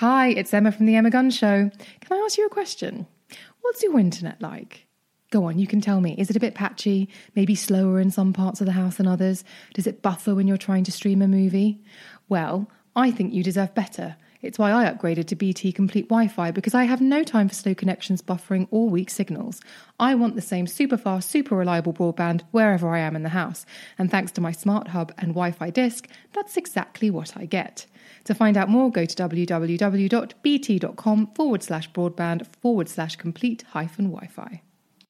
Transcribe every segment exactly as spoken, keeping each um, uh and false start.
Hi, it's Emma from the Emma Gunn Show. Can I ask you a question? What's your internet like? Go on, you can tell me. Is it a bit patchy? Maybe slower in some parts of the house than others? Does it buffer when you're trying to stream a movie? Well, I think you deserve better. It's why I upgraded to B T Complete Wi-Fi, because I have no time for slow connections, buffering, or weak signals. I want the same super fast, super reliable broadband wherever I am in the house. And thanks to my smart hub and Wi-Fi disc, that's exactly what I get. To find out more, go to www.bt.com forward slash broadband forward slash complete hyphen Wi-Fi.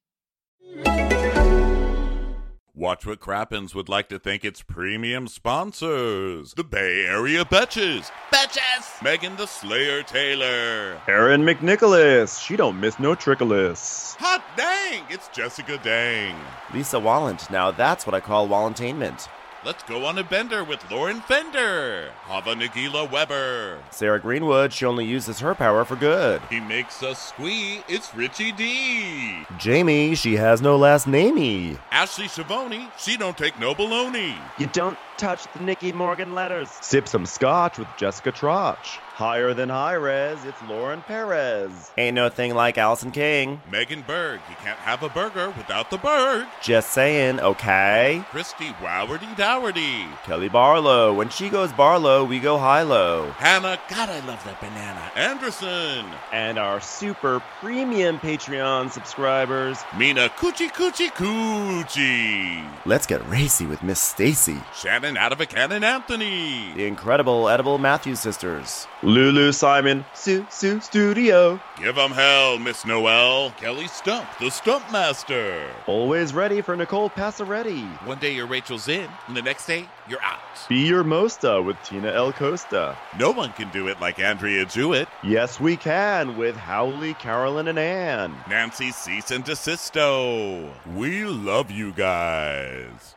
Watch What Crappens would like to thank its premium sponsors. The Bay Area Betches. Betches! Megan the Slayer Taylor. Erin McNicholas. She don't miss no trickolas. Hot dang! It's Jessica Dang. Lisa Wallant. Now that's what I call Wallantainment. Let's go on a bender with Lauren Fender. Hava Nagila Weber. Sarah Greenwood. She only uses her power for good. He makes us squee. It's Richie D. Jamie. She has no last namey. Ashley Shavoni. She don't take no baloney. You don't touch the Nicky Morgan letters. Sip some scotch with Jessica Trotch. Higher than high res, it's Lauren Perez. Ain't no thing like Allison King. Megan Berg. You can't have a burger without the bird. Just saying, okay? Christy Wowardy Dowardy. Kelly Barlow. When she goes Barlow, we go high-low. Hannah. God, I love that banana. Anderson. And our super premium Patreon subscribers. Mina Coochie Coochie Coochie. Let's get racy with Miss Stacy. Shannon Out of a Cannon Anthony. The incredible Edible Matthews sisters. Lulu Simon, Sue Sue Studio. Give 'em hell, Miss Noel. Kelly Stump, the Stump Master. Always ready for Nicole Passaretti. One day your Rachel's in, and the next day you're out. Be Your Mosta with Tina El Costa. No one can do it like Andrea Jewett. Yes, we can with Howley, Carolyn, and Ann. Nancy Cease and DeSisto. We love you guys.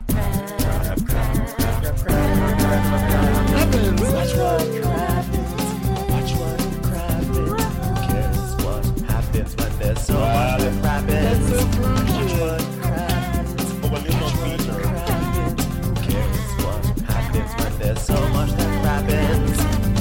There's so much that crappens. Watch what crappens. Who cares what happens when there's so much that crappens?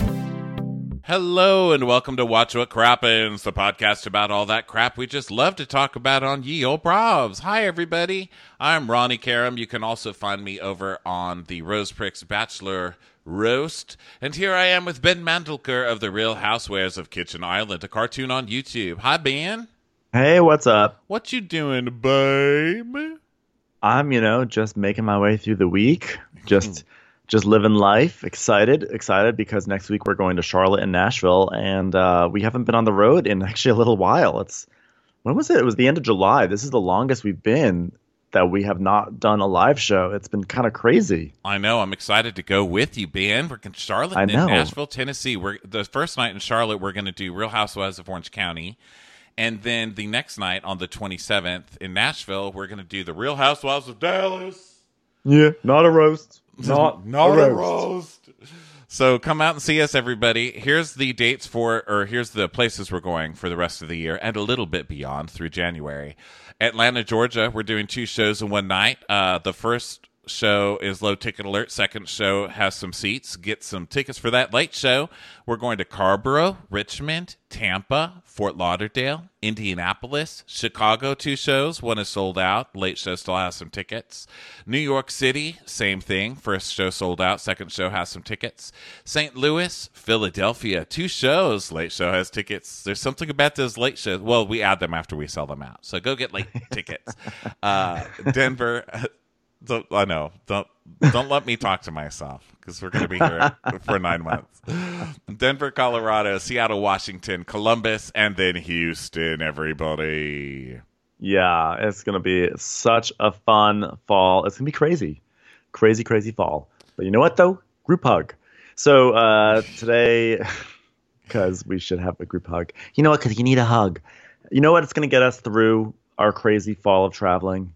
Hello and welcome to Watch What Crappens, the podcast about all that crap we just love to talk about on Ye Olde Bravs. Hi everybody, I'm Ronnie Karam. You can also find me over on the Rose Pricks Bachelor Roast. And here I am with Ben Mandelker of The Real Housewives of Kitchen Island, a cartoon on YouTube. Hi Ben. Hey, what's up? What you doing, babe? I'm, you know, just making my way through the week. Just just living life. Excited, excited because next week we're going to Charlotte and Nashville, and uh, we haven't been on the road in actually a little while. It's when was it? It was the end of July. This is the longest we've been that we have not done a live show. It's been kind of crazy. I know. I'm excited to go with you, Ben. We're in Charlotte I and know. Nashville, Tennessee. We're the first night in Charlotte. We're going to do Real Housewives of Orange County. And then the next night on the twenty-seventh in Nashville, we're going to do the Real Housewives of Dallas. Yeah, not a roast. Not, not a a roast. roast. So come out and see us, everybody. Here's the dates for, or here's the places we're going for the rest of the year and a little bit beyond through January. Atlanta, Georgia, we're doing two shows in one night. Uh, the first show is Low Ticket Alert. Second show has some seats. Get some tickets for that late show. We're going to Carrboro, Richmond, Tampa, Fort Lauderdale, Indianapolis, Chicago, two shows. One is sold out. Late show still has some tickets. New York City, same thing. First show sold out. Second show has some tickets. Saint Louis, Philadelphia, two shows. Late show has tickets. There's something about those late shows. Well, we add them after we sell them out. So go get late tickets. Uh, Denver... Don't, I know. Don't don't let me talk to myself because we're going to be here for nine months. Denver, Colorado, Seattle, Washington, Columbus, and then Houston, everybody. Yeah, it's going to be such a fun fall. It's going to be crazy. Crazy, crazy fall. But you know what, though? Group hug. So uh, today, because we should have a group hug. You know what? Because you need a hug. You know what? It's going to get us through our crazy fall of traveling.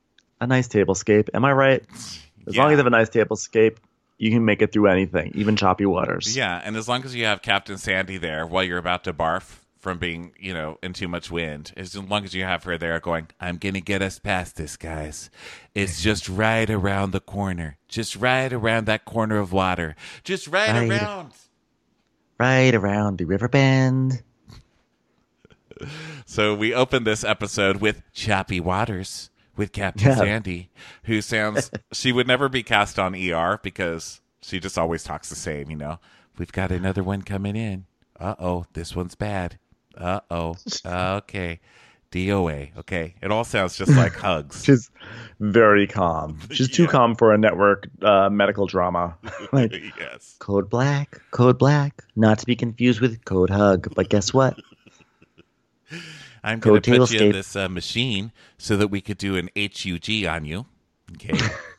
A nice tablescape. Am I right? As Yeah. long as you have a nice tablescape, you can make it through anything, even choppy waters. Yeah, and as long as you have Captain Sandy there while you're about to barf from being, you know, in too much wind, as long as you have her there going, I'm going to get us past this, guys. It's just right around the corner. Just right around that corner of water. Just right Right. around. right around the river bend. So we open this episode with Choppy Waters with Captain Yeah. Sandy, who sounds, she would never be cast on E R because she just always talks the same, you know. We've got another one coming in. Uh-oh, this one's bad. Uh-oh, okay. D O A, okay. It all sounds just like hugs. She's very calm. She's too Yeah. calm for a network uh, medical drama. Like, Yes. Code Black, Code Black, not to be confused with Code Hug. But guess what? I'm going to Code put you in Tailscape. this uh, machine so that we could do an H U G on you. Okay.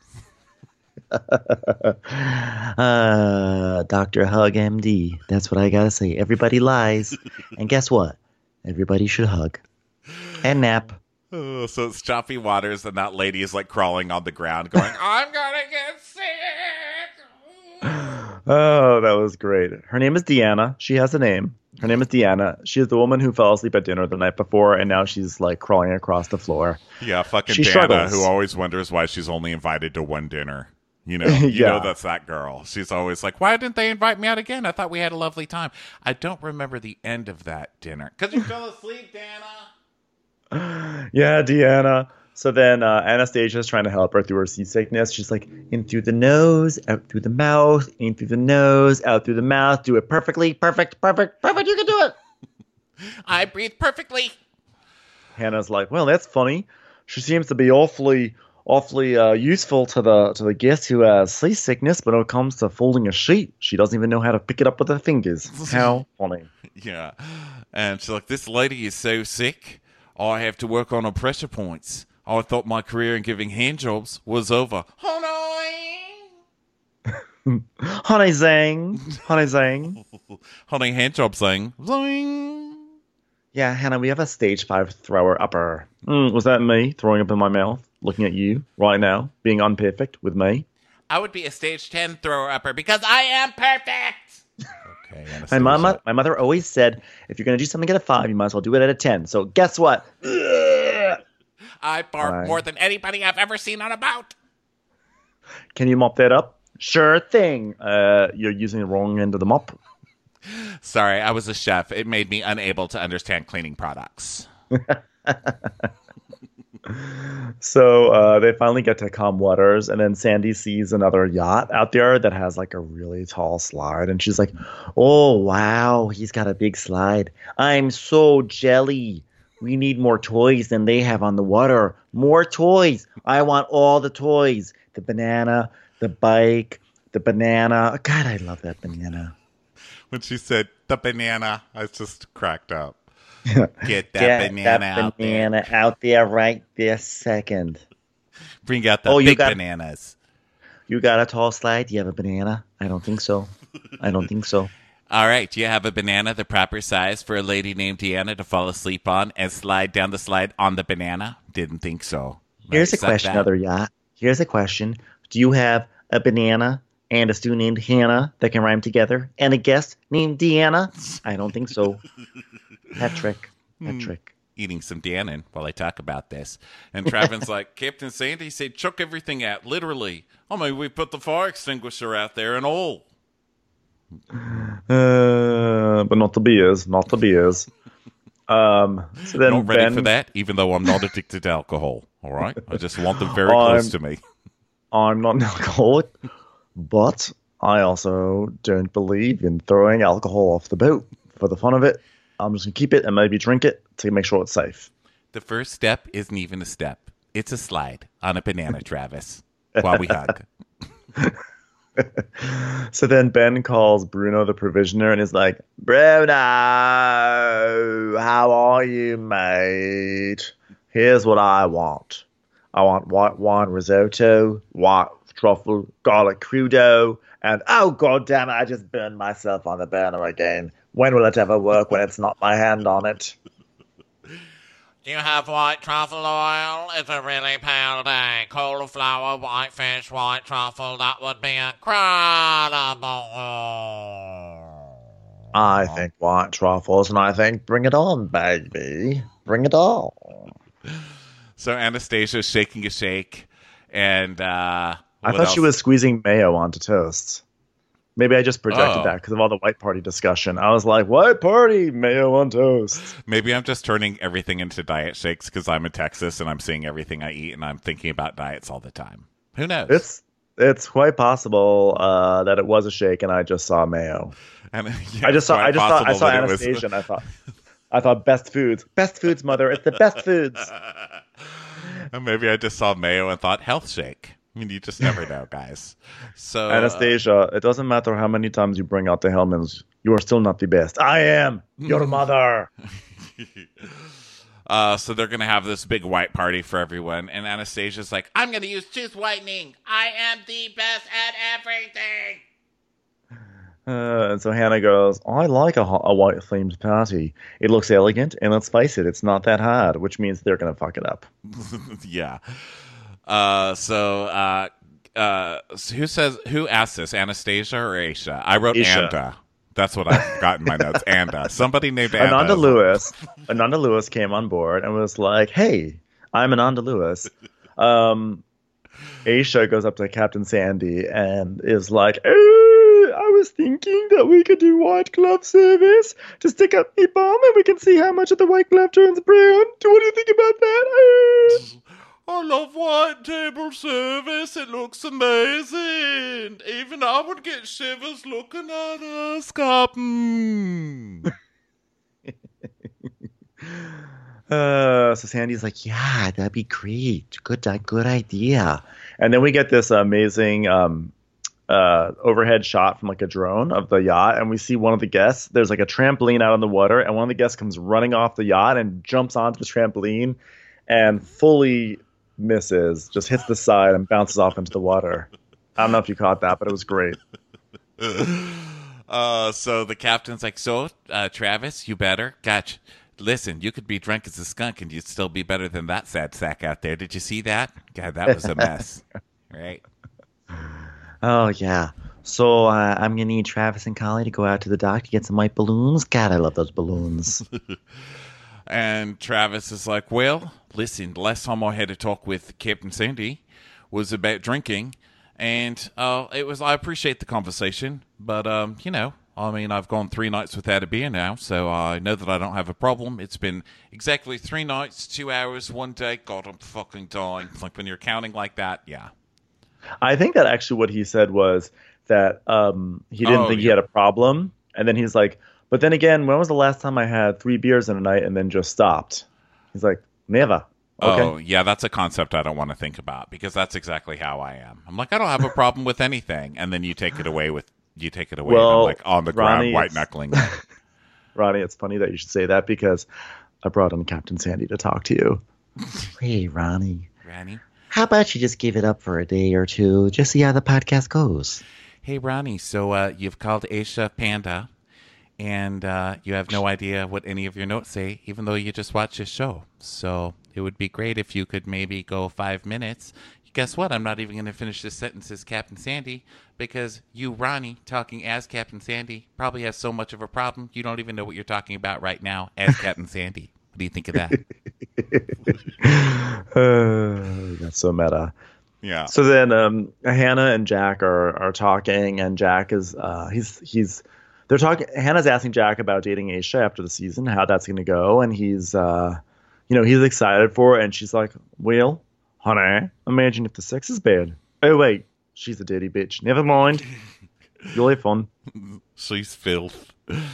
uh, Doctor Hug M D. That's what I gotta say. Everybody lies. And guess what? Everybody should hug. And nap. Oh, so it's Choppy Waters, and that lady is like crawling on the ground going, I'm going to get sick. Oh, that was great. Her name is Deanna. She has a name. Her name is Deanna. She is the woman who fell asleep at dinner the night before, and now she's like crawling across the floor. Yeah, fucking She Dana, struggles. who always wonders why she's only invited to one dinner. You know, you Yeah. know that's that girl. She's always like, why didn't they invite me out again? I thought we had a lovely time. I don't remember the end of that dinner. Because you fell asleep, Dana. Yeah, Deanna. So then uh, Anastasia's trying to help her through her seasickness. She's like, in through the nose, out through the mouth, in through the nose, out through the mouth. Do it perfectly. Perfect, perfect, perfect. You can do it. I breathe perfectly. Hannah's like, well, that's funny. She seems to be awfully, awfully uh, useful to the to the guest who has seasickness, but when it comes to folding a sheet, she doesn't even know how to pick it up with her fingers. How funny. Yeah. And she's like, this lady is so sick, I have to work on her pressure points. I thought my career in giving hand jobs was over. Oh no! Honey zang. Honey zang. Honey, hand job thing. Zing. Yeah, Hannah, we have a stage five thrower upper. Mm, was that me throwing up in my mouth, looking at you right now, being unperfect with me? I would be a stage ten thrower upper because I am perfect. Okay, My Anastasia. mama, my mother always said, if you're going to do something at a five, you might as well do it at a ten. So guess what? I bark Fine. more than anybody I've ever seen on a boat. Can you mop that up? Sure thing. Uh, you're using the wrong end of the mop. Sorry, I was a chef. It made me unable to understand cleaning products. So uh, they finally get to calm waters, and then Sandy sees another yacht out there that has like a really tall slide, and she's like, "Oh wow, he's got a big slide. I'm so jelly. We need more toys than they have on the water. More toys. I want all the toys. The banana, the bike, the banana. God, I love that banana. When she said the banana, I just cracked up. Get that Get banana that out banana out there right this second. there. Bring out the Oh, you big got- bananas. You got a tall slide? Do you have a banana? I don't think so. I don't think so. All right, do you have a banana the proper size for a lady named Deanna to fall asleep on and slide down the slide on the banana? Didn't think so. Here's a Accept question, that. other yacht. Here's a question. Do you have a banana and a student named Hannah that can rhyme together and a guest named Deanna? I don't think so. Hat trick. Hat trick. Eating some Dannon while I talk about this. And Travin's like, Captain Sandy said, chuck everything out, literally. I mean, we put the fire extinguisher out there and all. Uh, but not the beers. Not the beers. Um, so then Not ready Ben, for that, even though I'm not addicted to alcohol. All right? I just want them very I'm- close to me. I'm not an alcoholic, but I also don't believe in throwing alcohol off the boat for the fun of it. I'm just going to keep it and maybe drink it to make sure it's safe. The first step isn't even a step. It's a slide on a banana, Travis, while we hug. So then Ben calls Bruno the provisioner and is like, Bruno, how are you, mate? Here's what I want. I want white wine risotto, white truffle, garlic crudo, and oh god damn it, I just burned myself on the burner again. When will it ever work when it's not my hand on it? Do you have white truffle oil? It's a really pale day. Cauliflower, white fish, white truffle. That would be incredible. I think white truffles, and I think bring it on, baby. Bring it on. So Anastasia's shaking a shake. And uh, I what thought she else? was squeezing mayo onto toast. Maybe I just projected Oh. that because of all the white party discussion. I was like, white party, mayo on toast. Maybe I'm just turning everything into diet shakes because I'm in Texas and I'm seeing everything I eat and I'm thinking about diets all the time. Who knows? It's it's quite possible uh, that it was a shake and I just saw mayo. And, yeah, I just saw quite I just thought I possible saw that it was- Anastasia and I thought I thought best foods. Best foods, mother. It's the best foods. And maybe I just saw mayo and thought health shake. I mean, you just never know, guys. So uh, Anastasia, it doesn't matter how many times you bring out the Hellmans, you are still not the best. I am your mother. Uh, so they're going to have this big white party for everyone. And Anastasia's like, I'm going to use tooth whitening. I am the best at everything. Uh, and so Hannah goes, I like a, ho- a white themed party. It looks elegant, and let's face it, it's not that hard, which means they're going to fuck it up. Yeah. Uh, so, uh, uh, so who says, who asked this, Anastasia or Aisha? I wrote Aisha. Anda. That's what I've got in my notes. Anda. Somebody named Anda. Ananda Lewis, Ananda Lewis came on board and was like, hey, I'm Ananda Lewis. Um, Aisha goes up to Captain Sandy and is like, "Eh, I was thinking that we could do white glove service to stick up a bomb and we can see how much of the white glove turns brown. Do what do you think about that? Eh." I love white table service. It looks amazing. Even I would get shivers looking at us, Captain. Uh, so Sandy's like, yeah, that'd be great. Good, good idea. And then we get this amazing um, uh, overhead shot from like a drone of the yacht, and we see one of the guests. There's like a trampoline out on the water, and one of the guests comes running off the yacht and jumps onto the trampoline, and fully misses, just hits the side and bounces off into the water. I don't know if you caught that, but it was great. Uh, so the captain's like, so, uh, Travis, you better. Gotcha. Listen, you could be drunk as a skunk and you'd still be better than that sad sack out there. Did you see that? God, that was a mess. Right? Oh, yeah. So uh, I'm going to need Travis and Collie to go out to the dock to get some white balloons. God, I love those balloons. And Travis is like, well, listen, the last time I had a talk with Captain Sandy was about drinking. And uh, it was, I appreciate the conversation, but, um, you know, I mean, I've gone three nights without a beer now, so I know that I don't have a problem. It's been exactly three nights, two hours, one day. God, I'm fucking dying. Like, when you're counting like that, yeah. I think that actually what he said was that um, he didn't Oh, think he yeah. had a problem. And then he's like, but then again, when was the last time I had three beers in a night and then just stopped? He's like, never. Okay. Oh, yeah, that's a concept I don't want to think about because that's exactly how I am. I'm like, I don't have a problem with anything. And then you take it away with, you take it away and I'm Well, like on the Ronnie, ground, white it's- knuckling. Ronnie, it's funny that you should say that because I brought in Captain Sandy to talk to you. Hey, Ronnie. Ronnie? How about you just give it up for a day or two, just see how the podcast goes? Hey, Ronnie, so uh, you've called Aisha Panda, and uh, you have no idea what any of your notes say, even though you just watched this show. So it would be great if you could maybe go five minutes. Guess what? I'm not even going to finish this sentence as Captain Sandy, because you, Ronnie, talking as Captain Sandy, probably has so much of a problem, you don't even know what you're talking about right now as Captain Sandy. What do you think of that? Uh, that's so meta. Yeah. So then um, Hannah and Jack are are talking, and Jack is uh, he's he's they're talking. Hannah's asking Jack about dating Aisha after the season, how that's going to go, and he's uh, you know he's excited for it, and she's like, "Well, honey, imagine if the sex is bad." Oh wait, she's a dirty bitch. Never mind, you'll have fun. She's filth.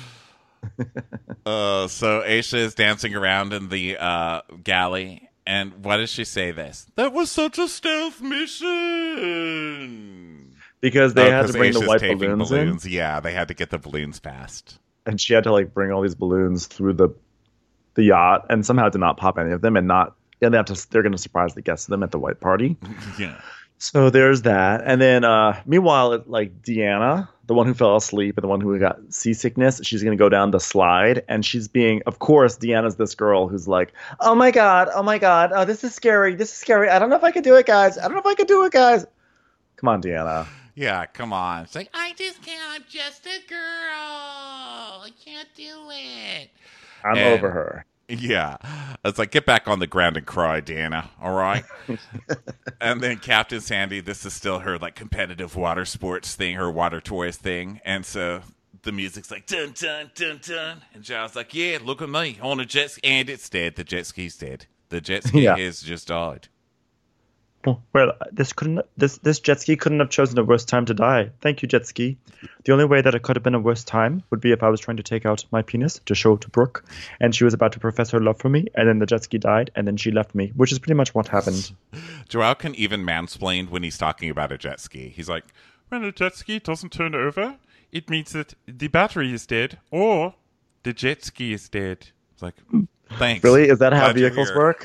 uh, so Aisha is dancing around in the uh, galley, and why does she say this? That was such a stealth mission. Because they Oh, had 'cause to bring the Aisha's white taping balloons, balloons. Yeah, they had to get the balloons past. in, and she had to like bring all these balloons through the the yacht, and somehow did not pop any of them, and not and they have to they're going to surprise the guests of them at the white party. Yeah. So there's that. And then uh, meanwhile, it- like Deanna, the one who fell asleep and the one who got seasickness, she's going to go down the slide. And she's being, of course, Deanna's this girl who's like, oh my God, oh my God, oh, this is scary. This is scary. I don't know if I can do it, guys. I don't know if I can do it, guys. Come on, Deanna. Yeah, come on. It's like, I just can't. I'm just a girl. I can't do it. I'm And- over her. Yeah. It's like, get back on the ground and cry, Deanna. All right. And then Captain Sandy, this is still her like competitive water sports thing, her water toys thing. And so the music's like dun dun dun dun. And Giles like, yeah, look at me on a jet ski. And it's dead. The jet ski's dead. The jet ski Yeah. has just died. Well, this couldn't this this jet ski couldn't have chosen a worse time to die. Thank you, jet ski. The only way that it could have been a worse time would be if I was trying to take out my penis to show to Brooke, and she was about to profess her love for me, and then the jet ski died, and then she left me, which is pretty much what happened. Joao can even mansplain when he's talking about a jet ski. He's like, when a jet ski doesn't turn over, it means that the battery is dead or the jet ski is dead. It's like, thanks. Really? Is that how Glad you're vehicles here. work?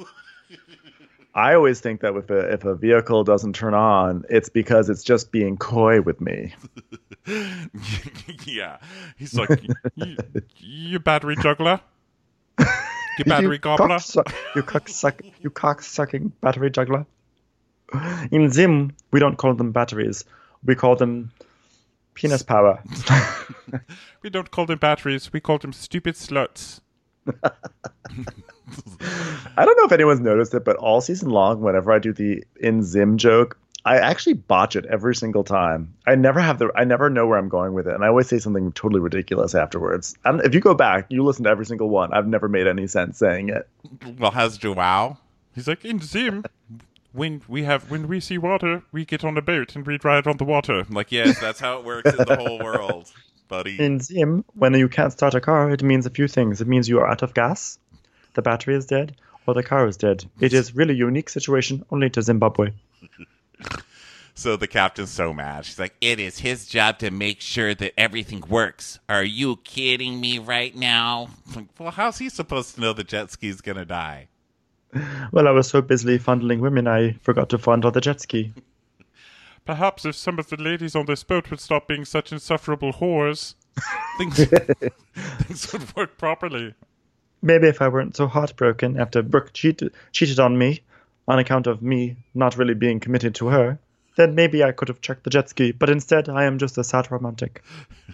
I always think that if a, if a vehicle doesn't turn on, it's because it's just being coy with me. Yeah. He's like, you, you battery juggler? You battery you gobbler? Cocksuck, you cocksuck, you cocksucking battery juggler. In Zim, we don't call them batteries. We call them penis power. We don't call them batteries. We call them stupid sluts. I don't know if anyone's noticed it, but all season long, whenever I do the in Zim joke, I actually botch it every single time. I never have the, I never know where I'm going with it, and I always say something totally ridiculous afterwards. And if you go back, you listen to every single one. I've never made any sense saying it. Well, how's Joao? He's like, in Zim, when we have when we see water, we get on a boat and we ride on the water. I'm like, yes, that's how it works in the whole world, buddy. In Zim, when you can't start a car, it means a few things. It means you are out of gas, the battery is dead, or the car is dead. It is really a unique situation only to Zimbabwe. So the captain's so mad. She's like, it is his job to make sure that everything works. Are you kidding me right now? Like, well, how's he supposed to know the jet ski's gonna die? Well, I was so busily fondling women, I forgot to fondle the jet ski. Perhaps if some of the ladies on this boat would stop being such insufferable whores, things, things would work properly. Maybe if I weren't so heartbroken after Brooke cheated, cheated on me on account of me not really being committed to her, then maybe I could have checked the jet ski. But instead, I am just a sad romantic.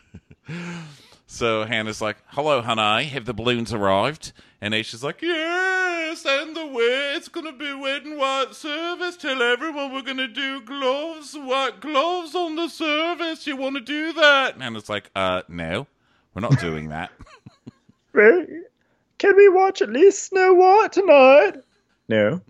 So Hannah's like, hello, honey, have the balloons arrived? And Aisha's like, yes, and the way it's going to be red and white service. Tell everyone we're going to do gloves, white gloves on the service. You want to do that? And Hannah's like, uh, no, we're not doing that. Well, can we watch at least Snow White tonight? No.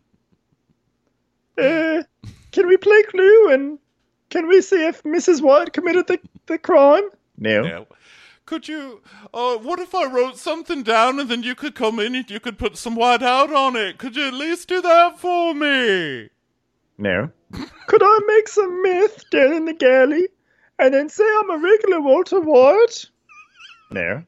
Uh, can we play Clue and can we see if Missus White committed the, the crime? No. No. Could you, uh, what if I wrote something down and then you could come in and you could put some white out on it? Could you at least do that for me? No. Could I make some myth down in the galley and then say I'm a regular Walter White? No.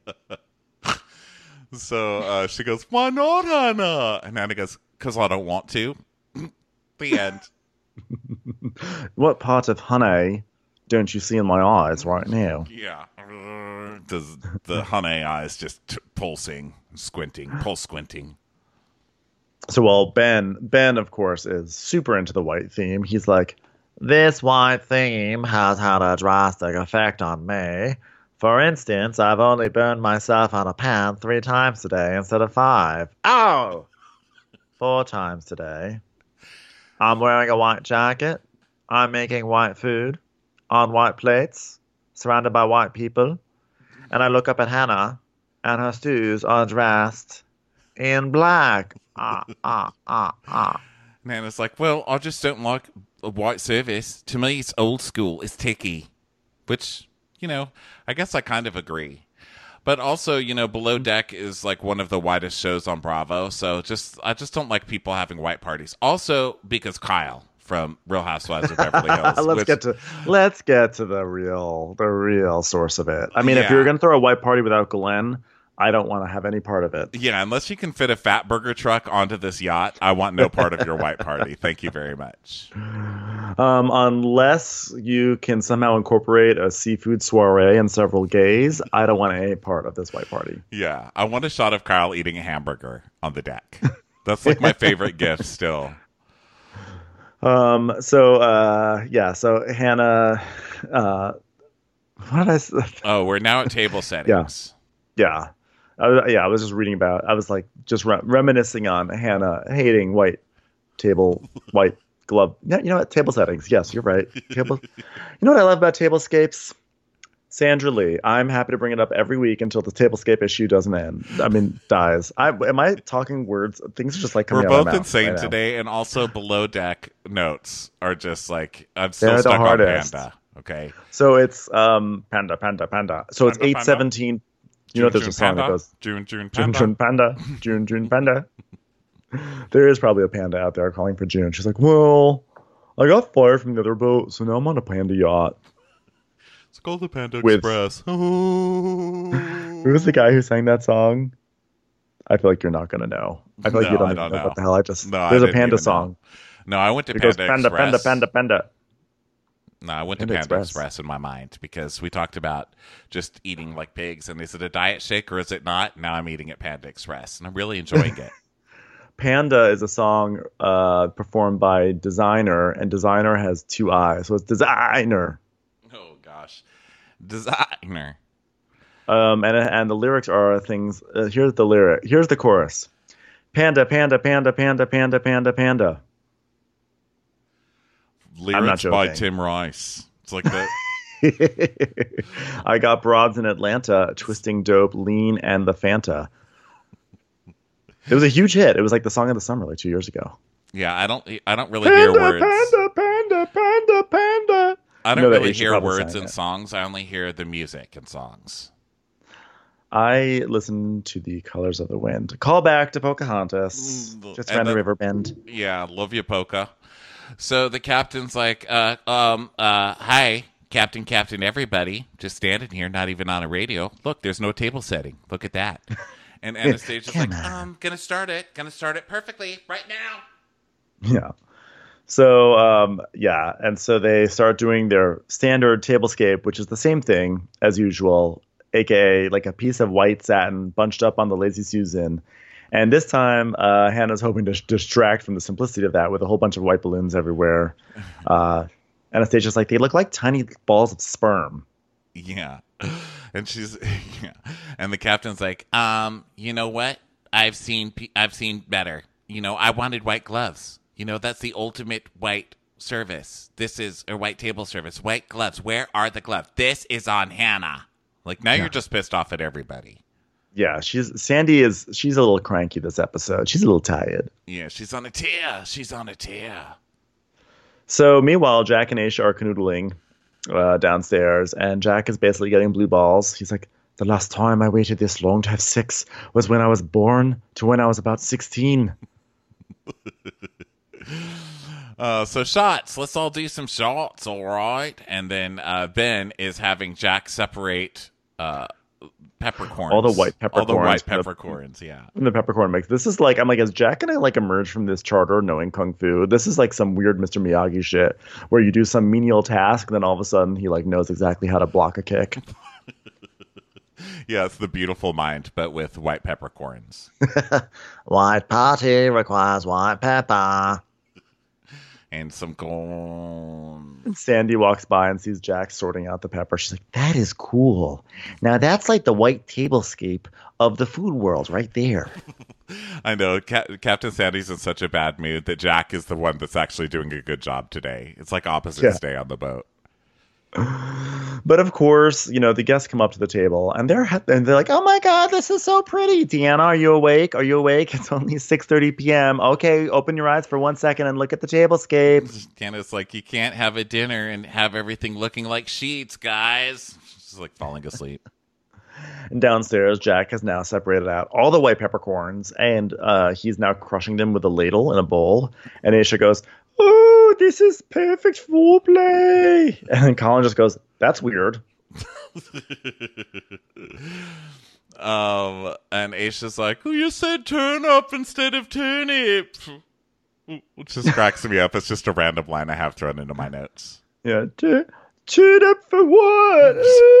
So uh, she goes, why not, Hannah? And Hannah goes, because I don't want to. The end. What part of honey don't you see in my eyes right now? Yeah. Uh, Does the honey eyes just t- pulsing, squinting, pulse squinting. So, well, Ben, Ben, of course, is super into the white theme. He's like, this white theme has had a drastic effect on me. For instance, I've only burned myself on a pan three times today instead of five. Ow! Four times today. I'm wearing a white jacket. I'm making white food on white plates, surrounded by white people. And I look up at Hannah, and her stews are dressed in black. Ah, ah, ah, ah. And it's like, well, I just don't like a white service. To me, it's old school. It's ticky. Which, you know, I guess I kind of agree. But also, you know, Below Deck is like one of the whitest shows on Bravo. So just, I just don't like people having white parties. Also, because Kyle from Real Housewives of Beverly Hills. let's which, get to let's get to the real the real source of it. I mean, if Yeah. you're gonna throw a white party without Glenn, I don't want to have any part of it. Yeah, unless you can fit a fat burger truck onto this yacht, I want no part of your white party. Thank you very much. Um, unless you can somehow incorporate a seafood soiree and several gays, I don't want any part of this white party. Yeah, I want a shot of Kyle eating a hamburger on the deck. That's like my favorite gift still. Um, so uh, yeah, so Hannah, uh, what did I say? Oh, we're now at table settings. Yeah. I was, yeah, I was just reading about. I was like just re- reminiscing on Hannah hating white table, white glove. Yeah, you know what? Table settings. Yes, you're right. Table. You know what I love about tablescapes? Sandra Lee. I'm happy to bring it up every week until the tablescape issue doesn't end. I mean, dies. I am I talking words? Things are just like coming We're out of both my mouth insane right now. today, and also below deck notes are just like I'm still They're the stuck on hardest. Panda. Okay, So it's um panda, panda, panda. So it's Panda, eight panda. seventeen. You know, there's a song that goes June, June, June, Panda. June, panda, June, June, panda. There is probably a panda out there calling for June. She's like, well, I got fired from the other boat, so now I'm on a panda yacht. It's called the Panda With- Express. Who was the guy who sang that song? I feel like you're not gonna know. I feel like No, you don't I even don't know, know. what the hell I just. No, I there's a didn't panda even know. song. No, I went to It Panda goes panda, Express. panda, panda, panda. No, I went to Panda Panda Express. Express. in my mind because we talked about just eating like pigs, and is it a diet shake or is it not? Now I'm eating at Panda Express, and I'm really enjoying it. Panda is a song uh, performed by Designer, and Designer has two eyes, so it's Designer. Oh gosh, designer. Um, and and the lyrics are things. Uh, here's the lyric. Here's the chorus. Panda, panda, panda, panda, panda, panda, panda. Lyrics not by joking. Tim Rice. It's like the I got broads in Atlanta twisting dope, lean, and the Fanta. It was a huge hit. It was like the song of the summer, like two years ago. yeah. I don't. I don't really hear words. panda, panda, panda, panda. I You don't know that really Aisha hear probably words sang in it. songs. I only hear the music in songs. I listened to the Colors of the Wind. Call back to Pocahontas. Mm, Just and around the then- river bend. Yeah, love you, Polka. So the captain's like, uh, um, uh, hi, Captain, Captain, everybody. Just standing here, not even on a radio. Look, there's no table setting. Look at that. And Anastasia's like, Come on. um, gonna start it. Gonna start it perfectly right now. Yeah. So, um, yeah. And so they start doing their standard tablescape, which is the same thing as usual, A K A like a piece of white satin bunched up on the Lazy Susan. And this time, uh, Hannah's hoping to sh- distract from the simplicity of that with a whole bunch of white balloons everywhere. Uh, Anastasia's like, they look like tiny balls of sperm. Yeah. And she's, yeah. And the captain's like, um, you know what? I've seen, pe- I've seen better. You know, I wanted white gloves. You know, that's the ultimate white service. This is a white table service. White gloves. Where are the gloves? This is on Hannah. Like, now you're just pissed off at everybody. Yeah, she's Sandy is she's a little cranky this episode. She's a little tired. Yeah, she's on a tear. She's on a tear. So meanwhile, Jack and Aisha are canoodling uh, downstairs, and Jack is basically getting blue balls. He's like, the last time I waited this long to have sex was when I was born to when I was about sixteen. Uh, so shots. Let's all do some shots, all right? And then uh, Ben is having Jack separate uh, peppercorns. All the white All the white peppercorns. peppercorns, yeah. In the peppercorn mix. This is like, I'm like, is Jack gonna like emerge from this charter knowing kung fu? This is like some weird Mister Miyagi shit where you do some menial task, and then all of a sudden he like knows exactly how to block a kick. Yeah, it's the beautiful mind, but with white peppercorns. White party requires white pepper. And some corn. Sandy walks by and sees Jack sorting out the pepper. She's like, that is cool. Now that's like the white tablescape of the food world right there. I know. Ca- Captain Sandy's in such a bad mood that Jack is the one that's actually doing a good job today. It's like opposites Yeah. day on the boat. But of course, you know, the guests come up to the table and they're and they're like, "Oh my God, this is so pretty, Deanna. Are you awake? Are you awake? It's only six thirty p.m. Okay, open your eyes for one second and look at the tablescape." Candace's like, you can't have a dinner and have everything looking like sheets, guys. She's like falling asleep. And downstairs, Jack has now separated out all the white peppercorns, and uh, he's now crushing them with a ladle in a bowl. And Aisha goes, "Oh, this is perfect foreplay." And then Colin just goes, "That's weird." um, and Aisha's like, oh, you said turn up instead of turnip. Which just cracks me up. It's just a random line I have thrown into my notes. Yeah, turn, turn up for what?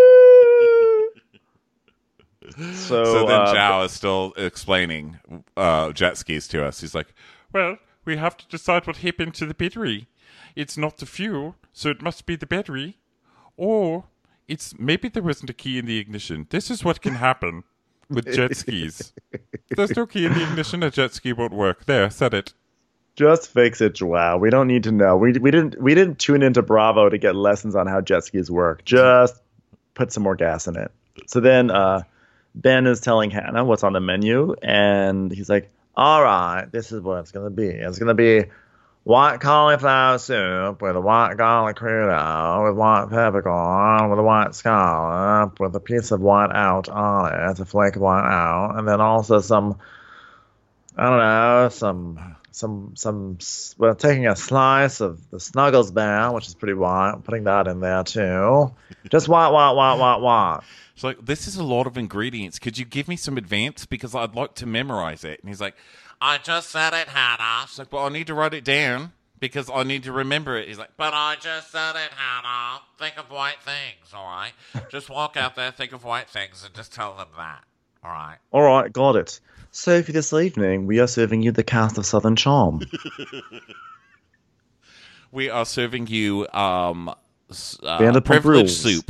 so, So then uh, Zhao is still explaining uh, jet skis to us. He's like, well, we have to decide what happened to the battery. It's not the fuel, so it must be the battery. Or it's maybe there wasn't a key in the ignition. This is what can happen. with jet skis. If there's no key in the ignition, a jet ski won't work. There, said it. Just fix it, Joao. We don't need to know. We we didn't we didn't tune into Bravo to get lessons on how jet skis work. Just put some more gas in it. So then uh, Ben is telling Hannah what's on the menu, and he's like, "All right, this is what it's gonna be. It's gonna be white cauliflower soup with a white garlic crudo, with white peppercorn, with a white scallop, with a piece of white out on it, a flake of white out, and then also some, I don't know, some." Some, some, we're taking a slice of the Snuggles Bear, which is pretty white, putting that in there too. Just white, white, white, white, white. It's like, this is a lot of ingredients. Could you give me some advance? Because I'd like to memorize it. And he's like, I just said it, Hannah. it's like, well, I need to write it down because I need to remember it. He's like, But I just said it, Hannah. Think of white things, all right? Just walk out there, think of white things, and just tell them that, all right? All right, got it. So for this evening, we are serving you the cast of Southern Charm. we are serving you um, s- uh, Vanderpump privilege Rules. soup.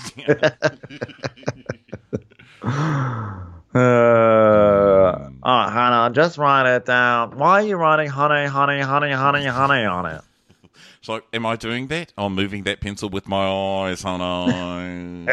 Uh, all right, Hannah, just write it down. Why are you writing honey, honey, honey, honey, honey on it? It's like, am I doing that? I'm moving that pencil with my eyes, honey.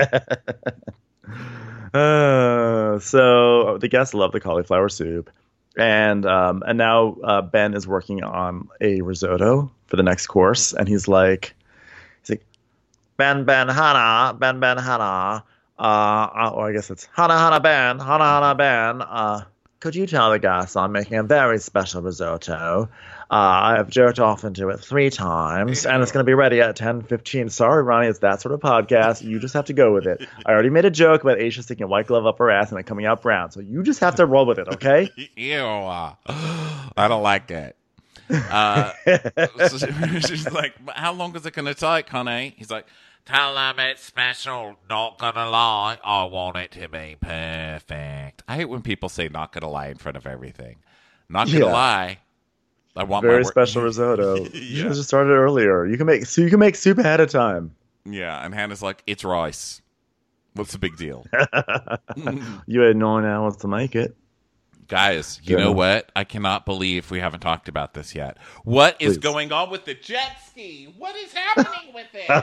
Uh, so the guests love the cauliflower soup, and um, and now uh, Ben is working on a risotto for the next course, and he's like, he's like, Ben Ben Hannah, Ben Ben Hannah, uh, or I guess it's Hannah Hannah Ben, Hannah Hannah Ben. Uh, could you tell the guests I'm making a very special risotto? Uh, I've jerked off into it three times, and it's going to be ready at ten fifteen. Sorry, Ronnie, it's that sort of podcast. You just have to go with it. I already made a joke about Aisha sticking a white glove up her ass and it coming out brown, so you just have to roll with it, okay? Ew. uh, I don't like that. Uh, so she's like, how long is it going to take, honey? He's like, Tell them it's special, not gonna lie. I want it to be perfect. I hate when people say not going to lie in front of everything. Not going to Yeah. lie. I want my Very wor- special risotto. You Yeah. should have just started earlier. You can make so you can make soup ahead of time. Yeah, and Hannah's like, it's rice. What's the big deal? You had nine hours to make it. Guys, you Yeah. know what? I cannot believe we haven't talked about this yet. What is Please. going on with the jet ski? What is happening with it?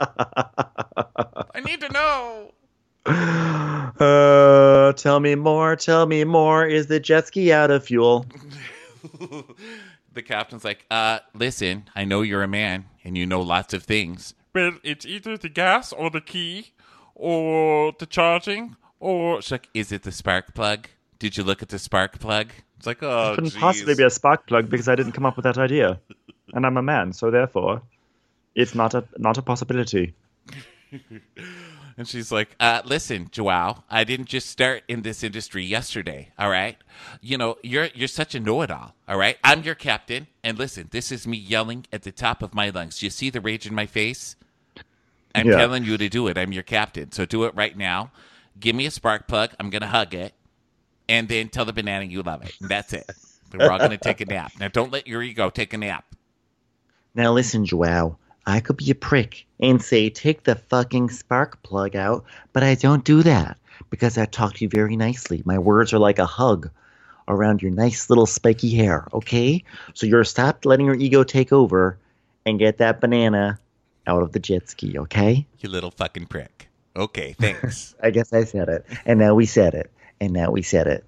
I need to know. Uh, tell me more. Tell me more. Is the jet ski out of fuel? The captain's like, uh, listen, I know you're a man and you know lots of things. Well, it's either the gas or the key or the charging or... She's like, is it the spark plug? Did you look at the spark plug? It's like, oh, It couldn't geez. possibly be a spark plug because I didn't come up with that idea, and I'm a man, so therefore, it's not a not a possibility. And she's like, uh, listen, Joao, I didn't just start in this industry yesterday, all right? You know, you're you're such a know-it-all, all right? I'm your captain, and listen, this is me yelling at the top of my lungs. You see the rage in my face? I'm Yeah. telling you to do it. I'm your captain, so do it right now. Give me a spark plug. I'm going to hug it, and then tell the banana you love it. And that's it. We're all going to take a nap. Now, don't let your ego take a nap. Now listen, Joao. I could be a prick and say, take the fucking spark plug out, but I don't do that because I talk to you very nicely. My words are like a hug around your nice little spiky hair, okay? So you're stop letting your ego take over and get that banana out of the jet ski, okay? You little fucking prick. Okay, thanks. I guess I said it. And now we said it. And now we said it.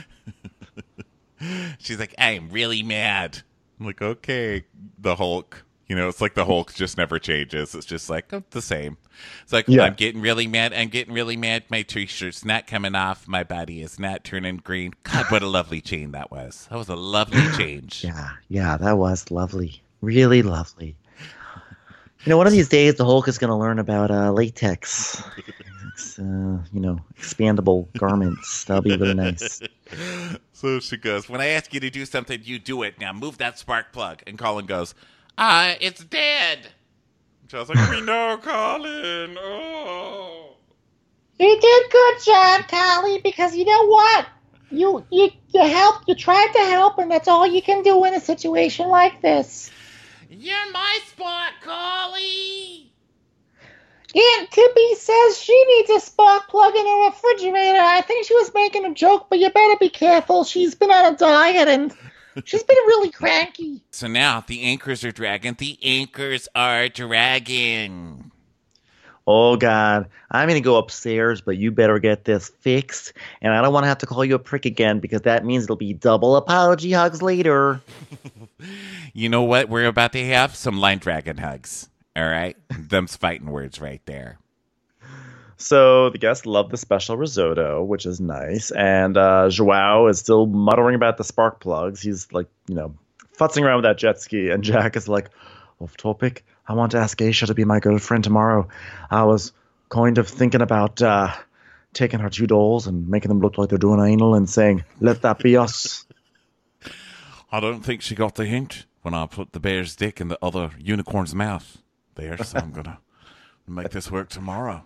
She's like, I'm really mad. I'm like, okay, the Hulk. You know, it's like the Hulk just never changes. It's just like oh, the same. It's like, Yeah. I'm getting really mad. I'm getting really mad. My t-shirt's not coming off. My body is not turning green. God, what a lovely chain that was. That was a lovely change. Yeah, yeah, that was lovely. Really lovely. You know, one of these days the Hulk is going to learn about uh, latex. It's, uh, you know, expandable garments. That'll be really nice. So she goes, when I ask you to do something, you do it. Now move that spark plug. And Colin goes, uh, it's dead. So I was like, we know, Colin. Oh. You did good job, Collie, because you know what? You you you helped. You tried to help, and that's all you can do in a situation like this. You're my spot, Collie. Aunt Tippy says she needs a spark plug in her refrigerator. I think she was making a joke, but you better be careful. She's been on a diet and she's been really cranky. So now the anchors are dragging. The anchors are dragging. Oh, God, I'm going to go upstairs, but you better get this fixed. And I don't want to have to call you a prick again because that means it'll be double apology hugs later. You know what? We're about to have some line dragon hugs. All right? Them's fighting words right there. So the guests love the special risotto, which is nice. And uh, Joao is still muttering about the spark plugs. He's like, you know, futzing around with that jet ski. And Jack is like, off topic. I want to ask Aisha to be my girlfriend tomorrow. I was kind of thinking about uh, taking her two dolls and making them look like they're doing anal and saying, let that be us. I don't think she got the hint when I put the bear's dick in the other unicorn's mouth there, so I'm going to make this work tomorrow.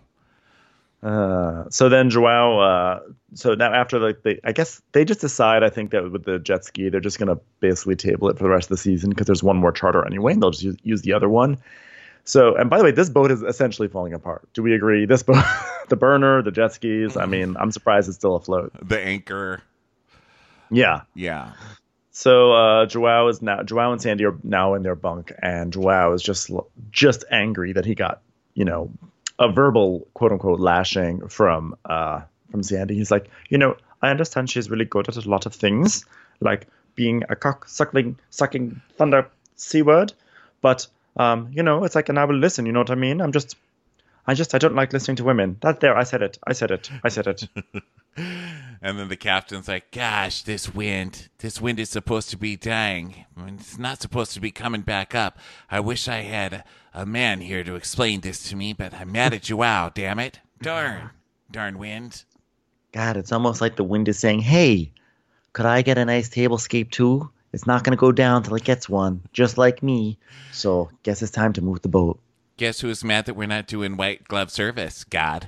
Uh, so then Joao, uh, so now after like they, I guess they just decide, I think that with the jet ski, they're just going to basically table it for the rest of the season because there's one more charter anyway, and they'll just use, use the other one. So, and by the way, this boat is essentially falling apart. Do we agree? This boat, the burner, the jet skis, I mean, I'm surprised it's still afloat. The anchor. Yeah. Yeah. So uh, Joao is now, Joao and Sandy are now in their bunk, and Joao is just just angry that he got, you know, a verbal quote unquote lashing from uh, from Sandy. He's like, you know, I understand she's really good at a lot of things, like being a cock suckling sucking thunder c word, but um, you know, it's like, and I will listen. You know what I mean? I'm just, I just, I don't like listening to women. That there, I said it, I said it, I said it. And then the captain's like, gosh, this wind, this wind is supposed to be dying. I mean, it's not supposed to be coming back up. I wish I had a, a man here to explain this to me, but I'm mad at Joao, damn it. Darn, darn wind. God, it's almost like the wind is saying, hey, could I get a nice tablescape too? It's not going to go down till it gets one, just like me. So guess it's time to move the boat. Guess who's mad that we're not doing white glove service? God.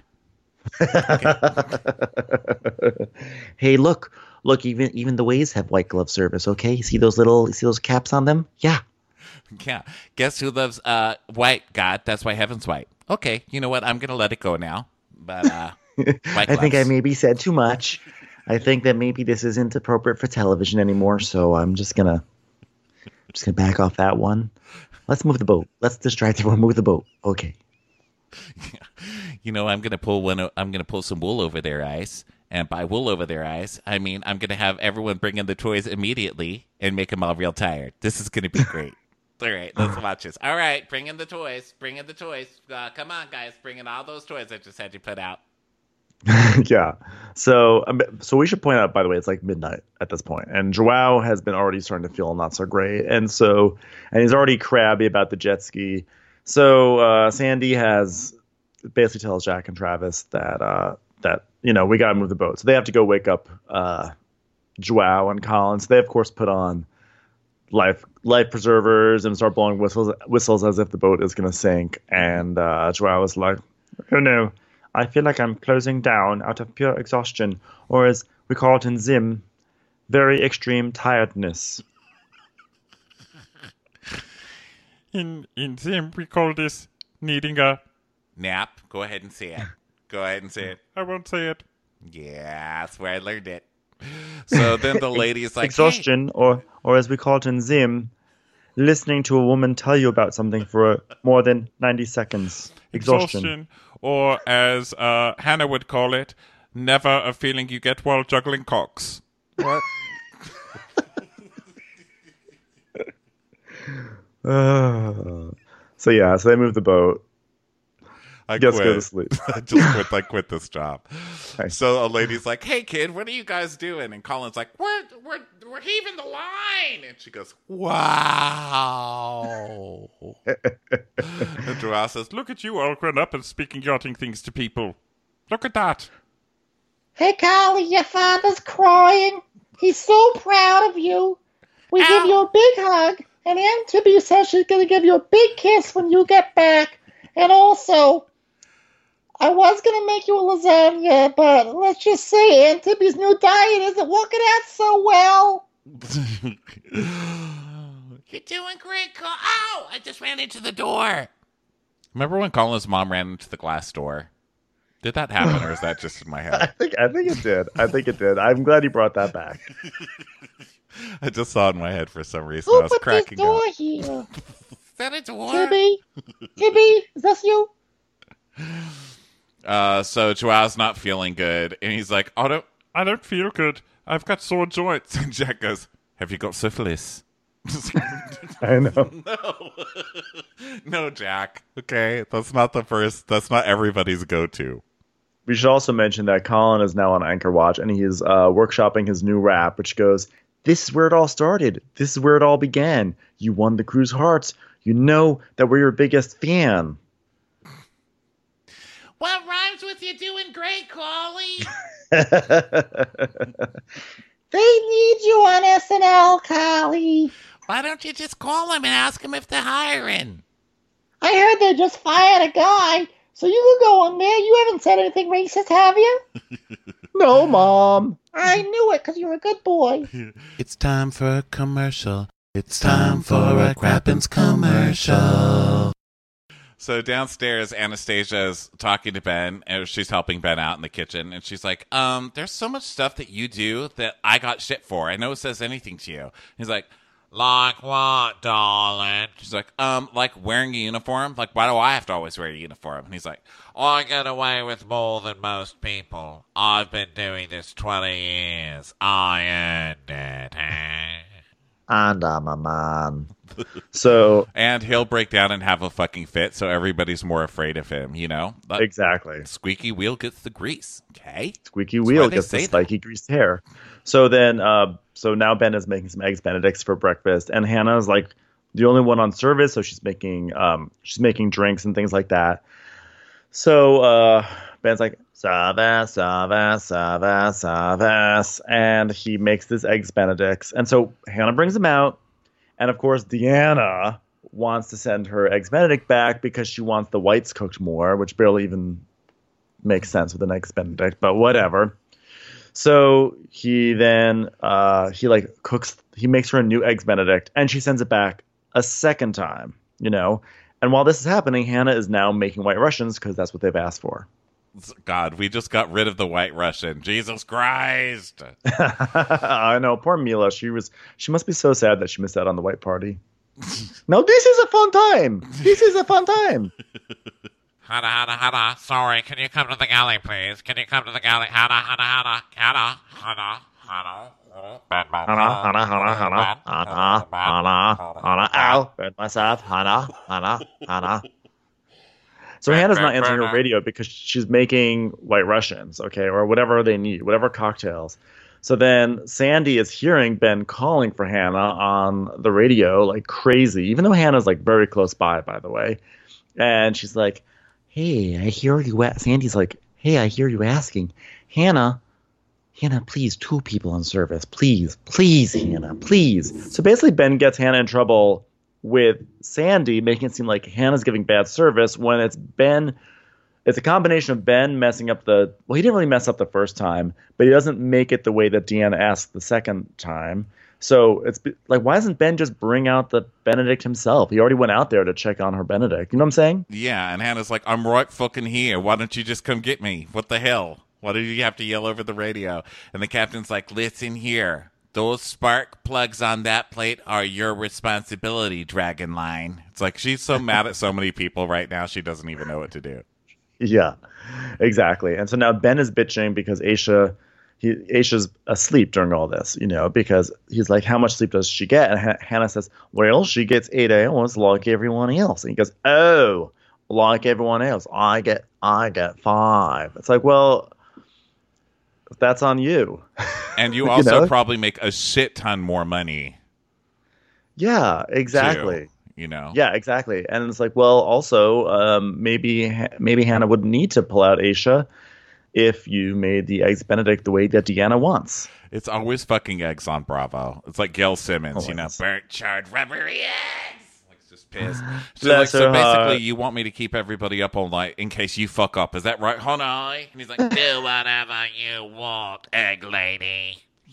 Hey, look, look, even even the waves have white glove service, okay? See those little, see those caps on them? Yeah. Yeah. Guess who loves uh white? God. That's why heaven's white. Okay. You know what? I'm going to let it go now. But uh, white I think I gloves. maybe said too much. I think that maybe this isn't appropriate for television anymore, so I'm just gonna just gonna back off that one. Let's move the boat. Let's distract everyone. Move the boat. Okay. You know, I'm gonna pull one. o- I'm gonna pull some wool over their eyes, and by wool over their eyes, I mean I'm gonna have everyone bring in the toys immediately and make them all real tired. This is gonna be great. All right, let's watch this. All right, bring in the toys. Bring in the toys. Uh, come on, guys, bring in all those toys I just had you put out. Yeah. So, um, so we should point out, by the way, it's like midnight at this point, and Joao has been already starting to feel not so great, and so, and he's already crabby about the jet ski. So uh, Sandy has basically tells Jack and Travis that uh, that you know we got to move the boat, so they have to go wake up uh, Joao and Colin. So they of course put on life life preservers and start blowing whistles whistles as if the boat is going to sink. And uh, Joao is like, "Oh no, I feel like I'm closing down out of pure exhaustion, or as we call it in Zim, very extreme tiredness." In in Zim, we call this needing a. Nap. Go ahead and say it. Go ahead and say it. I won't say it. Yeah, that's where I learned it. So then the lady's like, Exhaustion, or or as we call it in Zim, listening to a woman tell you about something for more than ninety seconds. Exhaustion. Exhaustion, or as uh, Hannah would call it, never a feeling you get while juggling cocks. What? Uh, so yeah, so they move the boat. I Guess quit. go to sleep. I just quit. I quit this job. Nice. So a lady's like, "Hey, kid, what are you guys doing?" And Colin's like, "We're we're we're heaving the line." And she goes, "Wow." And Joao says, Look at you all grown up and speaking yachting things to people. Look at that. Hey, Carly, your father's crying. He's so proud of you. We give you a big hug, and Aunt Tippy says she's going to give you a big kiss when you get back. And also, I was going to make you a lasagna, but let's just say Aunt Tippy's new diet isn't working out so well. You're doing great, Col. Ow! I just ran into the door. Remember when Colin's mom ran into the glass door? Did that happen, or is that just in my I head? think I think it did. I think it did. I'm glad you brought that back. I just saw it in my head for some reason. I Who was put this cracking door up. here? Is that a door? Tibby? Tibby, is this you? Uh, so Joao's not feeling good, and he's like, I don't, I don't feel good. I've got sore joints. and Jack goes, have you got syphilis? I know. No. No, Jack. Okay, that's not the first, that's not everybody's go-to. We should also mention that Colin is now on Anchor Watch, and he is uh, workshopping his new rap, which goes, "This is where it all started. This is where it all began. You won the crew's hearts. You know that we're your biggest fan." What rhymes with you doing great, Collie? They need you on S N L, Collie. Why don't you just call him and ask him if they're hiring? I heard they just fired a guy, so you can go on there. You haven't said anything racist, have you? No, Mom. I knew it, because you're a good boy. It's time for a commercial. It's time for a Crappens commercial. So downstairs, Anastasia's talking to Ben, and she's helping Ben out in the kitchen, and she's like, um, there's so much stuff that you do that I got shit for. I know it says anything to you. He's like, Like what, darling? she's like, um, like wearing a uniform? Like, why do I have to always wear a uniform? And he's like, I get away with more than most people. I've been doing this twenty years. I earned it. eh? And I'm a man. So, and he'll break down and have a fucking fit, so everybody's more afraid of him, you know? But exactly. squeaky wheel gets the grease, okay? Squeaky why wheel they gets the say spiky greased hair. So then, uh, so now Ben is making some eggs Benedicts for breakfast, and Hannah's like the only one on service, so she's making um she's making drinks and things like that. So uh, Ben's like, service, service, service, service, and he makes this eggs Benedicts, and so Hannah brings them out, and of course Deanna wants to send her eggs Benedict back because she wants the whites cooked more, which barely even makes sense with an eggs Benedict, but whatever. So he then uh, he like cooks, he makes her a new eggs Benedict, and she sends it back a second time, you know. And while this is happening, Hannah is now making White Russians because that's what they've asked for. God, we just got rid of the White Russian. Jesus Christ. I know, poor Mila. She was she must be so sad that she missed out on the white party. No, this is a fun time. This is a fun time. Hannah, Hannah, Hannah. Sorry, can you come to the galley, please? Can you come to the galley? Hannah, Hannah, Hannah. Hannah, Hannah, Hannah. Hannah, Hannah, Hannah, Hannah, Hannah, Hannah, Hannah, ow, hurt myself, Hannah, Hannah, Hannah. So Hannah's not answering her radio because she's making White Russians, okay, or whatever they need, whatever cocktails. So then Sandy is hearing Ben calling for Hannah on the radio like crazy, even though Hannah's like very close by, by the way. And she's like, hey, I hear you. A-. Sandy's like, hey, I hear you asking. Hannah, Hannah, please, two people on service. Please, please, Hannah, please. So basically Ben gets Hannah in trouble with Sandy, making it seem like Hannah's giving bad service when it's Ben. It's a combination of Ben messing up the, well, he didn't really mess up the first time, but he doesn't make it the way that Deanna asked the second time. So it's like, why doesn't Ben just bring out the Benedict himself? He already went out there to check on her Benedict. You know what I'm saying? Yeah, and Hannah's like, I'm right fucking here. Why don't you just come get me? What the hell? Why do you have to yell over the radio? And the captain's like, listen here. Those spark plugs on that plate are your responsibility, Dragon Line. It's like she's so mad at so many people right now, she doesn't even know what to do. Yeah, exactly. And so now Ben is bitching because Aisha, he, Aisha's asleep during all this, you know, because he's like, how much sleep does she get? And H- Hannah says, well, she gets eight hours like everyone else. And he goes, oh, like everyone else. I get, I get five. It's like, well, that's on you. And you also you know? probably make a shit ton more money. Yeah, exactly. Too, you know? Yeah, exactly. And it's like, well, also, um, maybe maybe Hannah wouldn't need to pull out Aisha if you made the eggs Benedict the way that Deanna wants. It's always fucking eggs on Bravo. It's like Gail Simmons, Always. you know, burnt, charred, rubbery eggs. Like, just pissed. So, Bless like, so her basically, heart. you want me to keep everybody up all night in case you fuck up. Is that right, honey? And he's like, Do whatever you want, egg lady.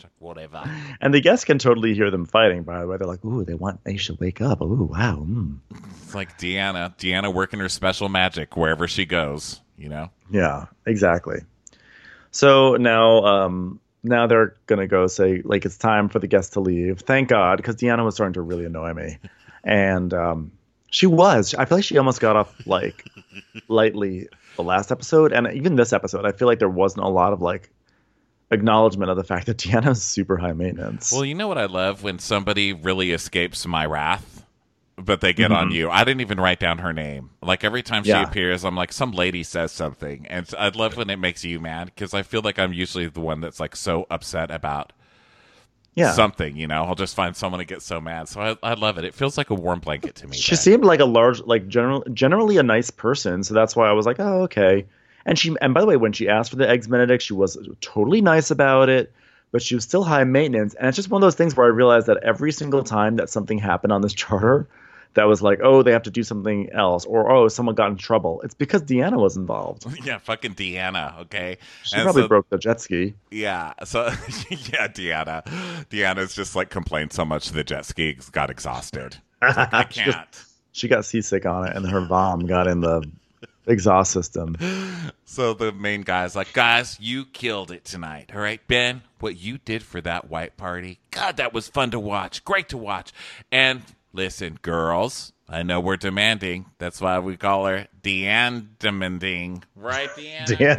She's like, whatever. And the guests can totally hear them fighting, by the way. They're like, ooh, they want Aisha to wake up. Ooh, wow. Mm. It's like Deanna. Deanna working her special magic wherever she goes, you know? Yeah, exactly. So now um, now they're going to go say, like, it's time for the guests to leave. Thank God, because Deanna was starting to really annoy me. And um, she was. I feel like she almost got off, like, lightly the last episode. And even this episode, I feel like there wasn't a lot of, like, acknowledgement of the fact that Deanna's super high maintenance. Well, you know what I love? When somebody really escapes my wrath, but they get Mhm. on you. I didn't even write down her name. Like, every time she Yeah. appears, I'm like, some lady says something. And I love when it makes you mad, because I feel like I'm usually the one that's, like, so upset about yeah. something, you know? I'll just find someone to get so mad. So I, I love it. It feels like a warm blanket to me. She Ben. seemed like a large, like, general, generally a nice person. So that's why I was like, oh, okay. And she, and by the way, when she asked for the eggs Benedict, she was totally nice about it, but she was still high maintenance. And it's just one of those things where I realized that every single time that something happened on this charter, that was like, oh, they have to do something else, or oh, someone got in trouble. It's because Deanna was involved. Yeah, fucking Deanna, okay? She And probably so- broke the jet ski. Yeah, so, yeah, Deanna. Deanna's just, like, complained so much the jet ski got exhausted. It's like, I She just- can't. She got seasick on it, and her vom got in the exhaust system. So the main guy's like, guys, you killed it tonight. All right, Ben, what you did for that white party, God, that was fun to watch. Great to watch. And listen, girls, I know we're demanding. That's why we call her Deanne demanding. Right, Deanne? Deanne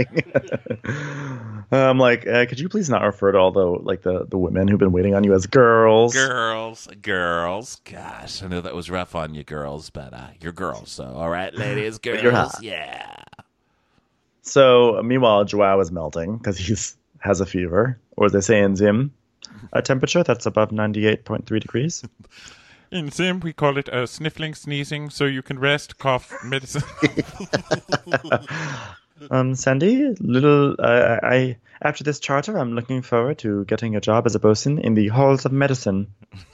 demanding. I'm like, uh, could you please not refer to all the like the, the women who've been waiting on you as girls? Girls, girls. Gosh, I know that was rough on you, girls, but uh, you're girls. So, all right, ladies, girls. you're hot. Yeah. So meanwhile, Joao is melting because he's has a fever, or as they say in Zim, a temperature that's above ninety-eight point three degrees. In Zim, we call it uh, sniffling, sneezing, so you can rest, cough, medicine. Um, Sandy, little, uh, I after this charter, I'm looking forward to getting a job as a bosun in the halls of medicine.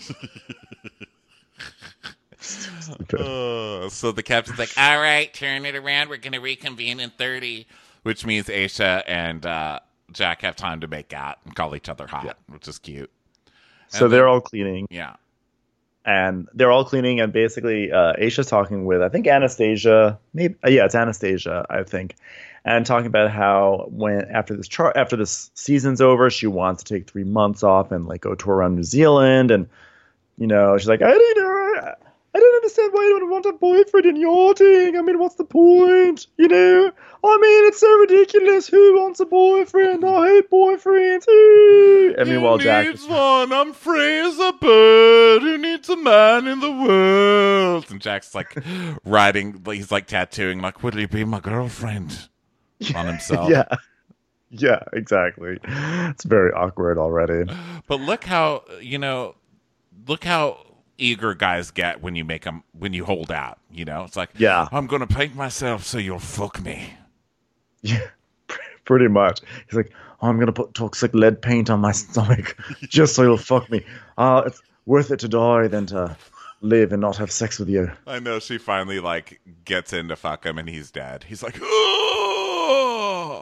Uh, so the captain's like, all right, turn it around. We're going to reconvene in thirty, which means Aisha and uh, Jack have time to make out and call each other hot, which is cute. So And they're then- all cleaning, Yeah. and they're all cleaning, and basically, uh, Aisha's talking with, I think, Anastasia. Maybe, uh, yeah, it's Anastasia, I think, and talking about how when after this char- after this season's over, she wants to take three months off and like go tour around New Zealand, and you know, she's like, I don't know. I don't understand why you don't want a boyfriend in yachting. I mean, what's the point? You know? I mean, it's so ridiculous. Who wants a boyfriend? I hate boyfriends. Ooh. And meanwhile, Jack is one. I'm free as a bird. Who needs a man in the world? And Jack's like writing, he's like tattooing, like, will you be my girlfriend? On himself. yeah. Yeah, exactly. It's very awkward already. But look how, you know, look how eager guys get when you make them, when you hold out, you know? It's like, Yeah. I'm going to paint myself so you'll fuck me. Yeah, pretty much. He's like, oh, I'm going to put toxic lead paint on my stomach just so you'll fuck me. Uh, it's worth it to die than to live and not have sex with you. I know she finally, like, gets in to fuck him and he's dead. He's like, oh!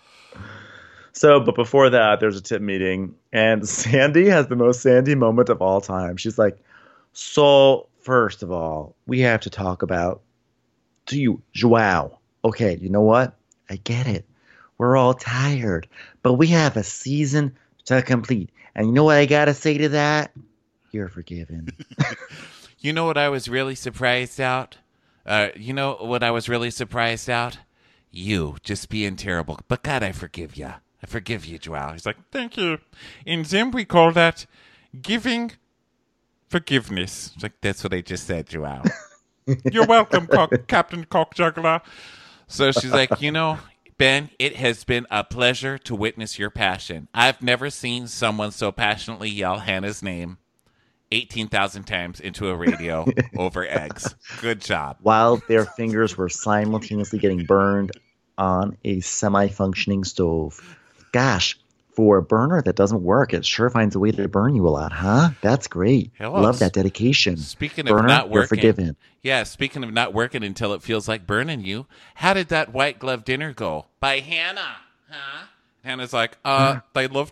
So, but before that, there's a tip meeting, and Sandy has the most Sandy moment of all time. She's like, so, first of all, we have to talk about, to you, Joao. Okay, you know what? I get it. We're all tired, but we have a season to complete. And you know what I gotta say to that? You're forgiven. You know what I was really surprised out? Uh, you know what I was really surprised out? You just being terrible. But God, I forgive you. I forgive you, Joao. He's like, Thank you. In Zim, we call that giving forgiveness. it's like that's what I just said, Joao. You're welcome, cock, Captain Cockjuggler. So she's like, you know, Ben, it has been a pleasure to witness your passion. I've never seen someone so passionately yell Hannah's name eighteen thousand times into a radio over eggs. Good job. While their fingers were simultaneously getting burned on a semi-functioning stove. Gosh, for a burner that doesn't work, it sure finds a way to burn you a lot, huh? That's great. Hello. Love that dedication. Speaking burner, of not you're working, forgiven. yeah. Speaking of not working until it feels like burning you, how did that white glove dinner go? By Hannah, huh? Hannah's like, uh, they loved it.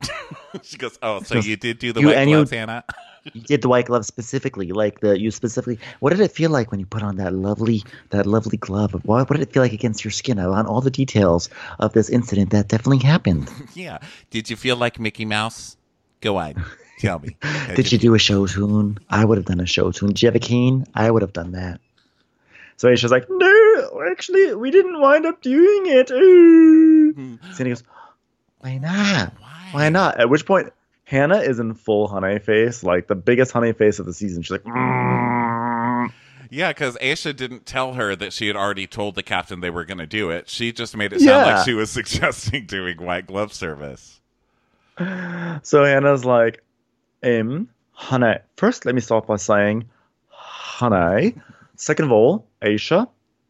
She goes, "Oh, so goes, you did do the "You- white and you- gloves, Hannah?" You did the white glove specifically, like the you specifically. What did it feel like when you put on that lovely that lovely glove? What, what did it feel like against your skin? I want all the details of this incident that definitely happened. Yeah. Did you feel like Mickey Mouse? Go on, tell me. Did you do a show tune? I would have done a show tune. Did you have a cane? I would have done that. So Aisha's like, no, actually, we didn't wind up doing it. Ooh. Sandy goes, why not? Why? Why not? At which point, Hannah is in full honey face, like the biggest honey face of the season. She's like, mm. Yeah, because Aisha didn't tell her that she had already told the captain they were going to do it. She just made it sound Yeah. like she was suggesting doing white glove service. So Hannah's like, um, honey. First, let me start by saying, honey. Second of all, Aisha,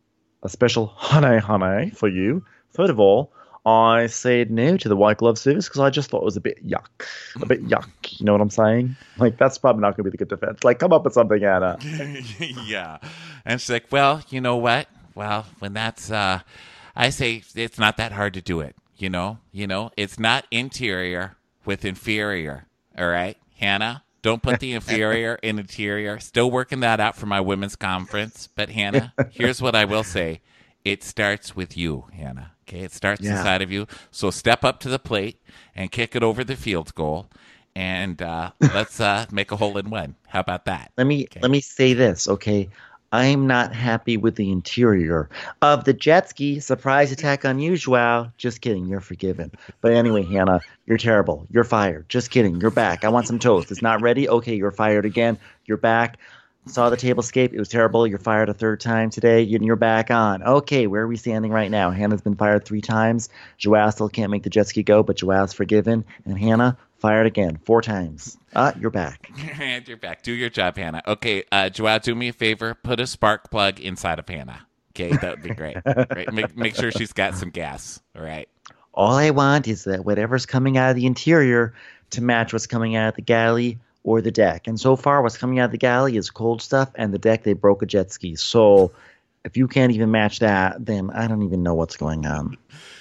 a special honey, honey for you. Third of all, I said no to the white glove service because I just thought it was a bit yuck. A bit yuck. You know what I'm saying? Like, that's probably not going to be the good defense. Like, come up with something, Hannah. Yeah. And she's like, well, you know what? Well, when that's, uh, I say it's not that hard to do it. You know, you know, it's not interior with inferior. All right, Hannah, don't put the inferior in interior. Still working that out for my women's conference. But Hannah, here's what I will say. It starts with you, Hannah. Okay, it starts Yeah. inside of you. So step up to the plate and kick it over the field goal, and uh, let's uh, make a hole in one. How about that? Let me Okay. let me say this, okay? I'm not happy with the interior of the jet ski surprise attack on you, Joao. Just kidding, you're forgiven. But anyway, Hannah, you're terrible. You're fired. Just kidding. You're back. I want some toast. It's not ready. Okay, you're fired again. You're back. Saw the tablescape. It was terrible. You're fired a third time today. And you're back on. Okay, where are we standing right now? Hannah's been fired three times. Joao still can't make the jet ski go, but Joao's forgiven. And Hannah fired again four times. Ah, you're back. And you're back. Do your job, Hannah. Okay, uh, Joao, do me a favor. Put a spark plug inside of Hannah. Okay, that would be great. Right? Make, make sure she's got some gas. All right. All I want is that whatever's coming out of the interior to match what's coming out of the galley or the deck. And so far, what's coming out of the galley is cold stuff, and the deck, they broke a jet ski. So if you can't even match that, then I don't even know what's going on.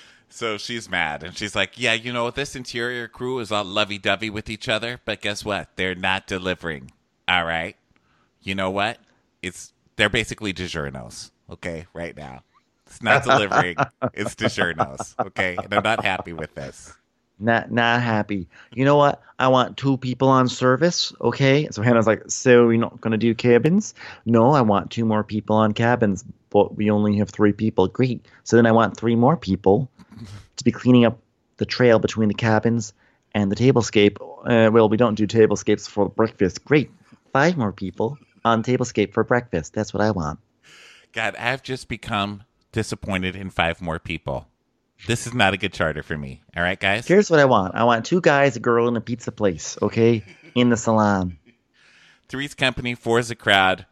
So she's mad, and she's like, yeah, you know, this interior crew is all lovey-dovey with each other, but guess what? They're not delivering. All right? You know what? It's They're basically DiGiorno's, okay, right now. It's not delivering. It's DiGiorno's, okay? And I'm not happy with this. Not not happy. You know what? I want two people on service, okay? So Hannah's like, so you're not going to do cabins? No, I want two more people on cabins, but we only have three people. Great. So then I want three more people to be cleaning up the trail between the cabins and the tablescape. Uh, well, we don't do tablescapes for breakfast. Great. Five more people on tablescape for breakfast. That's what I want. God, I've just become disappointed in five more people. This is not a good charter for me. All right, guys? Here's what I want. I want two guys, a girl, and a pizza place, okay? In the salon. Three's company, four's a crowd.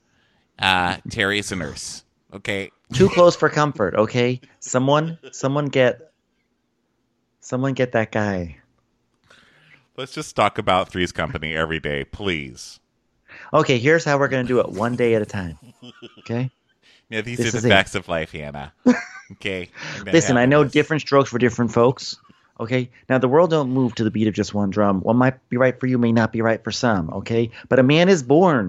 Uh, Terry's a nurse. Okay? Too close for comfort, okay? Someone, someone get, someone get that guy. Let's just talk about Three's Company every day, please. Okay, here's how we're going to do it one day at a time, okay? Yeah, these This are is the it. facts of life, Hannah. Okay? I'm gonna Listen, have I know this. different strokes for different folks, okay? Now, the world don't move to the beat of just one drum. What might be right for you may not be right for some, okay? But a man is born,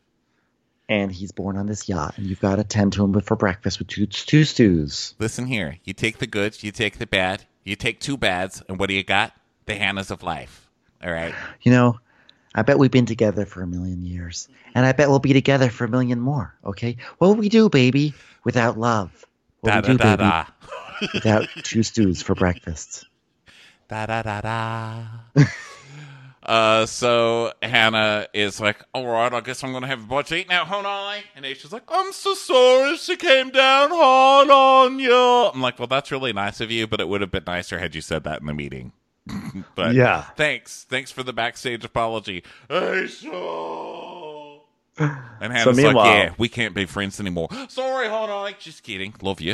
and he's born on this yacht, and you've got to tend to him for breakfast with two, two stews. Listen here. You take the good, you take the bad, you take two bads, and what do you got? The Hannahs of life. All right? You know, I bet we've been together for a million years, and I bet we'll be together for a million more, okay? What would we do, baby, without love? What Da would da we do, da baby, da. without two stews for breakfast? Da da da da. Uh, so Hannah is like, all right, I guess I'm going to have a bite to eat now, honey. And Aisha's like, I'm so sorry she came down hard on you. I'm like, well, that's really nice of you, but it would have been nicer had you said that in the meeting. But Yeah. thanks. Thanks for the backstage apology. Aisha. And Hannah's like, meanwhile- yeah, we can't be friends anymore. Sorry, honey. Just kidding. Love you.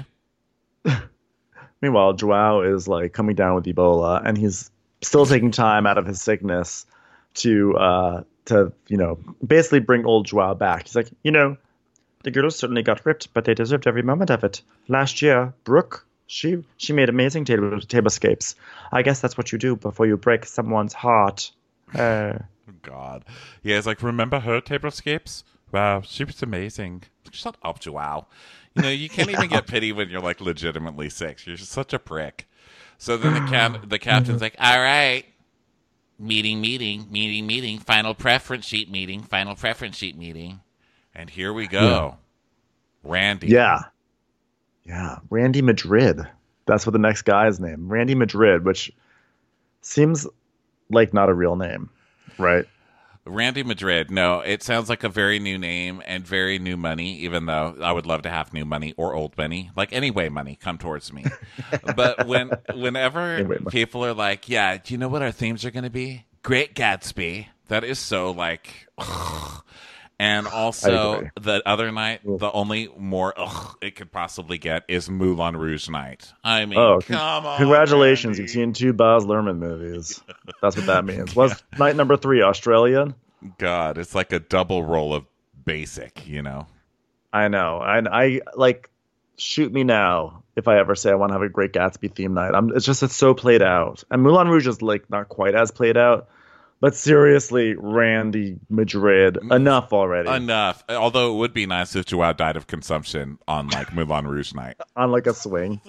Meanwhile, Joao is like coming down with Ebola, and he's still taking time out of his sickness to, uh, to you know, basically bring old Joao back. He's like, you know, the girls certainly got ripped, but they deserved every moment of it. Last year, Brooke, She she made amazing table tablescapes. I guess that's what you do before you break someone's heart. Uh, God. Yeah, it's like, remember her tablescapes? Wow, she was amazing. Shut up, Joao. You know, you can't even get pity when you're, like, legitimately sick. You're just such a prick. So then the cap- the captain's like, all right, meeting, meeting, meeting, meeting, final preference sheet meeting, final preference sheet meeting. And here we go. Yeah. Randy. Yeah. Yeah, Randy Madrid. That's what the next guy is named. Randy Madrid, which seems like not a real name, right? Randy Madrid. No, it sounds like a very new name and very new money, even though I would love to have new money or old money. Like, anyway, money, come towards me. But when whenever anyway, people are like, yeah, do you know what our themes are going to be? Great Gatsby. That is so, like, ugh. And also, the other night, the only more ugh it could possibly get is Moulin Rouge night. I mean, oh, come on. Congratulations, Randy. You've seen two Baz Luhrmann movies. That's what that means. What's night number three, Australian? God, it's like a double roll of basic, you know? I know. And I, like, shoot me now if I ever say I want to have a Great Gatsby theme night. I'm, it's just, it's so played out. And Moulin Rouge is, like, not quite as played out. But seriously, Randy Madrid, enough already. Enough. Although it would be nice if Joao died of consumption on, like, Moulin Rouge night. On, like, a swing.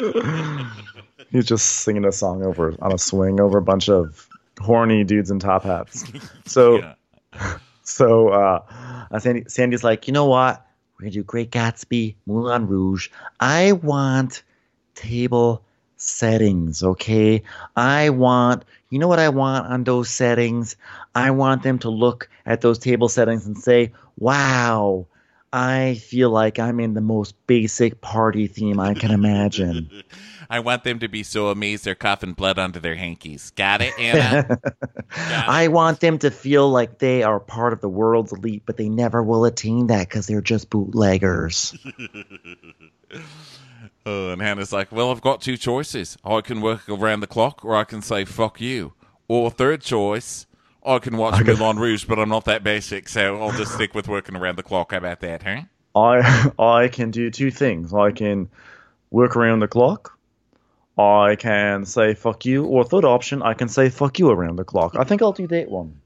He's just singing a song over on a swing over a bunch of horny dudes in top hats. So, yeah. so uh, Sandy, Sandy's like, you know what? We're going to do Great Gatsby, Moulin Rouge. I want table settings, okay? I want... You know what I want on those settings? I want them to look at those table settings and say, wow, I feel like I'm in the most basic party theme I can imagine. I want them to be so amazed they're coughing blood onto their hankies. Got it, Anna? Got it. I want them to feel like they are part of the world's elite, but they never will attain that because they're just bootleggers. Oh, and Hannah's like, well, I've got two choices. I can work around the clock, or I can say, fuck you. Or third choice, I can watch Moulin Rouge, but I'm not that basic, so I'll just stick with working around the clock. How about that, huh? I I can do two things. I can work around the clock. I can say, fuck you. Or third option, I can say, fuck you around the clock. I think I'll do that one.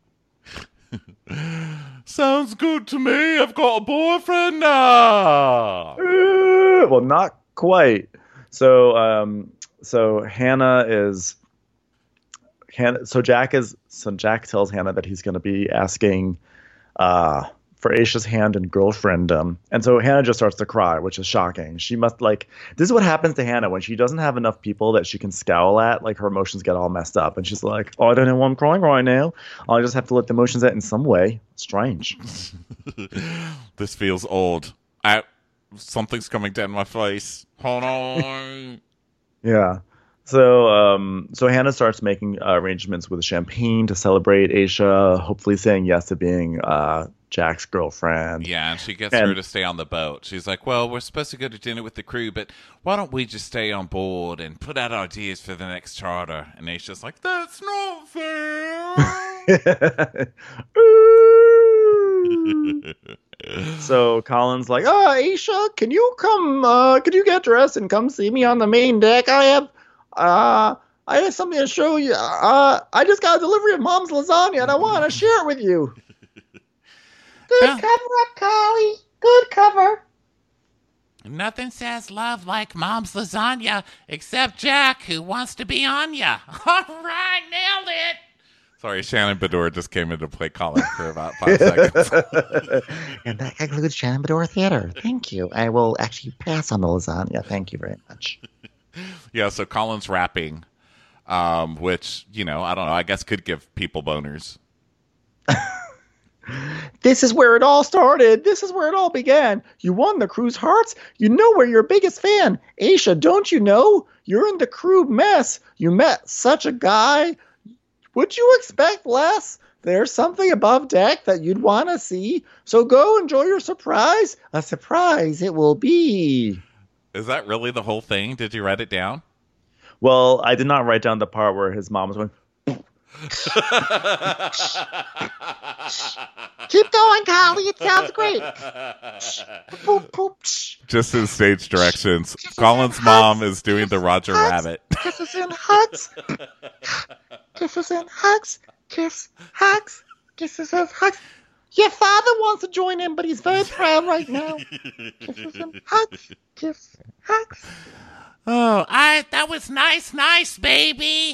Sounds good to me. I've got a boyfriend now. Uh, well, not quite. So, um, so Hannah is, Hannah. So Jack is. So Jack tells Hannah that he's going to be asking, uh, for Aisha's hand in girlfriendom, and so Hannah just starts to cry, which is shocking. She must like. This is what happens to Hannah when she doesn't have enough people that she can scowl at. Like her emotions get all messed up, and she's like, "Oh, I don't know why I'm crying right now. I just have to let the emotions out in some way." Strange. This feels old. I, something's coming down my face. Hold on. Yeah. So, um, so Hannah starts making uh, arrangements with champagne to celebrate Aisha, hopefully saying yes to being uh, Jack's girlfriend. Yeah, and she gets and, her to stay on the boat. She's like, well, we're supposed to go to dinner with the crew, but why don't we just stay on board and put out ideas for the next charter? And Aisha's like, that's not fair. So Colin's like, oh, Aisha, can you come, uh, could you get dressed and come see me on the main deck? I have, uh, I have something to show you. Uh, I just got a delivery of Mom's lasagna and I want to share it with you. Good Yeah. cover up, Collie. Good cover. Nothing says love like Mom's lasagna except Jack, who wants to be on ya. All right, nailed it. Sorry, Shannon Bedour just came in to play Colin for about five seconds. And that concludes Shannon Bedore Theater. Thank you. I will actually pass on the lasagna. Thank you very much. Yeah, so Colin's rapping, um, which, you know, I don't know, I guess could give people boners. This is where it all started. This is where it all began. You won the crew's hearts. You know we're your biggest fan. Aisha, don't you know? You're in the crew mess. You met such a guy. Would you expect less? There's something above deck that you'd want to see. So go enjoy your surprise. A surprise it will be. Is that really the whole thing? Did you write it down? Well, I did not write down the part where his mom was going, Keep going, Collie. It sounds great. Poop, poop. Just in stage directions. Colin's mom is doing the Roger Hugs. Rabbit. Kisses and hugs. Kisses and hugs. Kiss, hugs. Kisses and hugs. Your father wants to join in, but he's very proud right now. Kisses and hugs. Kiss, hugs. Oh, I that was nice, nice, baby.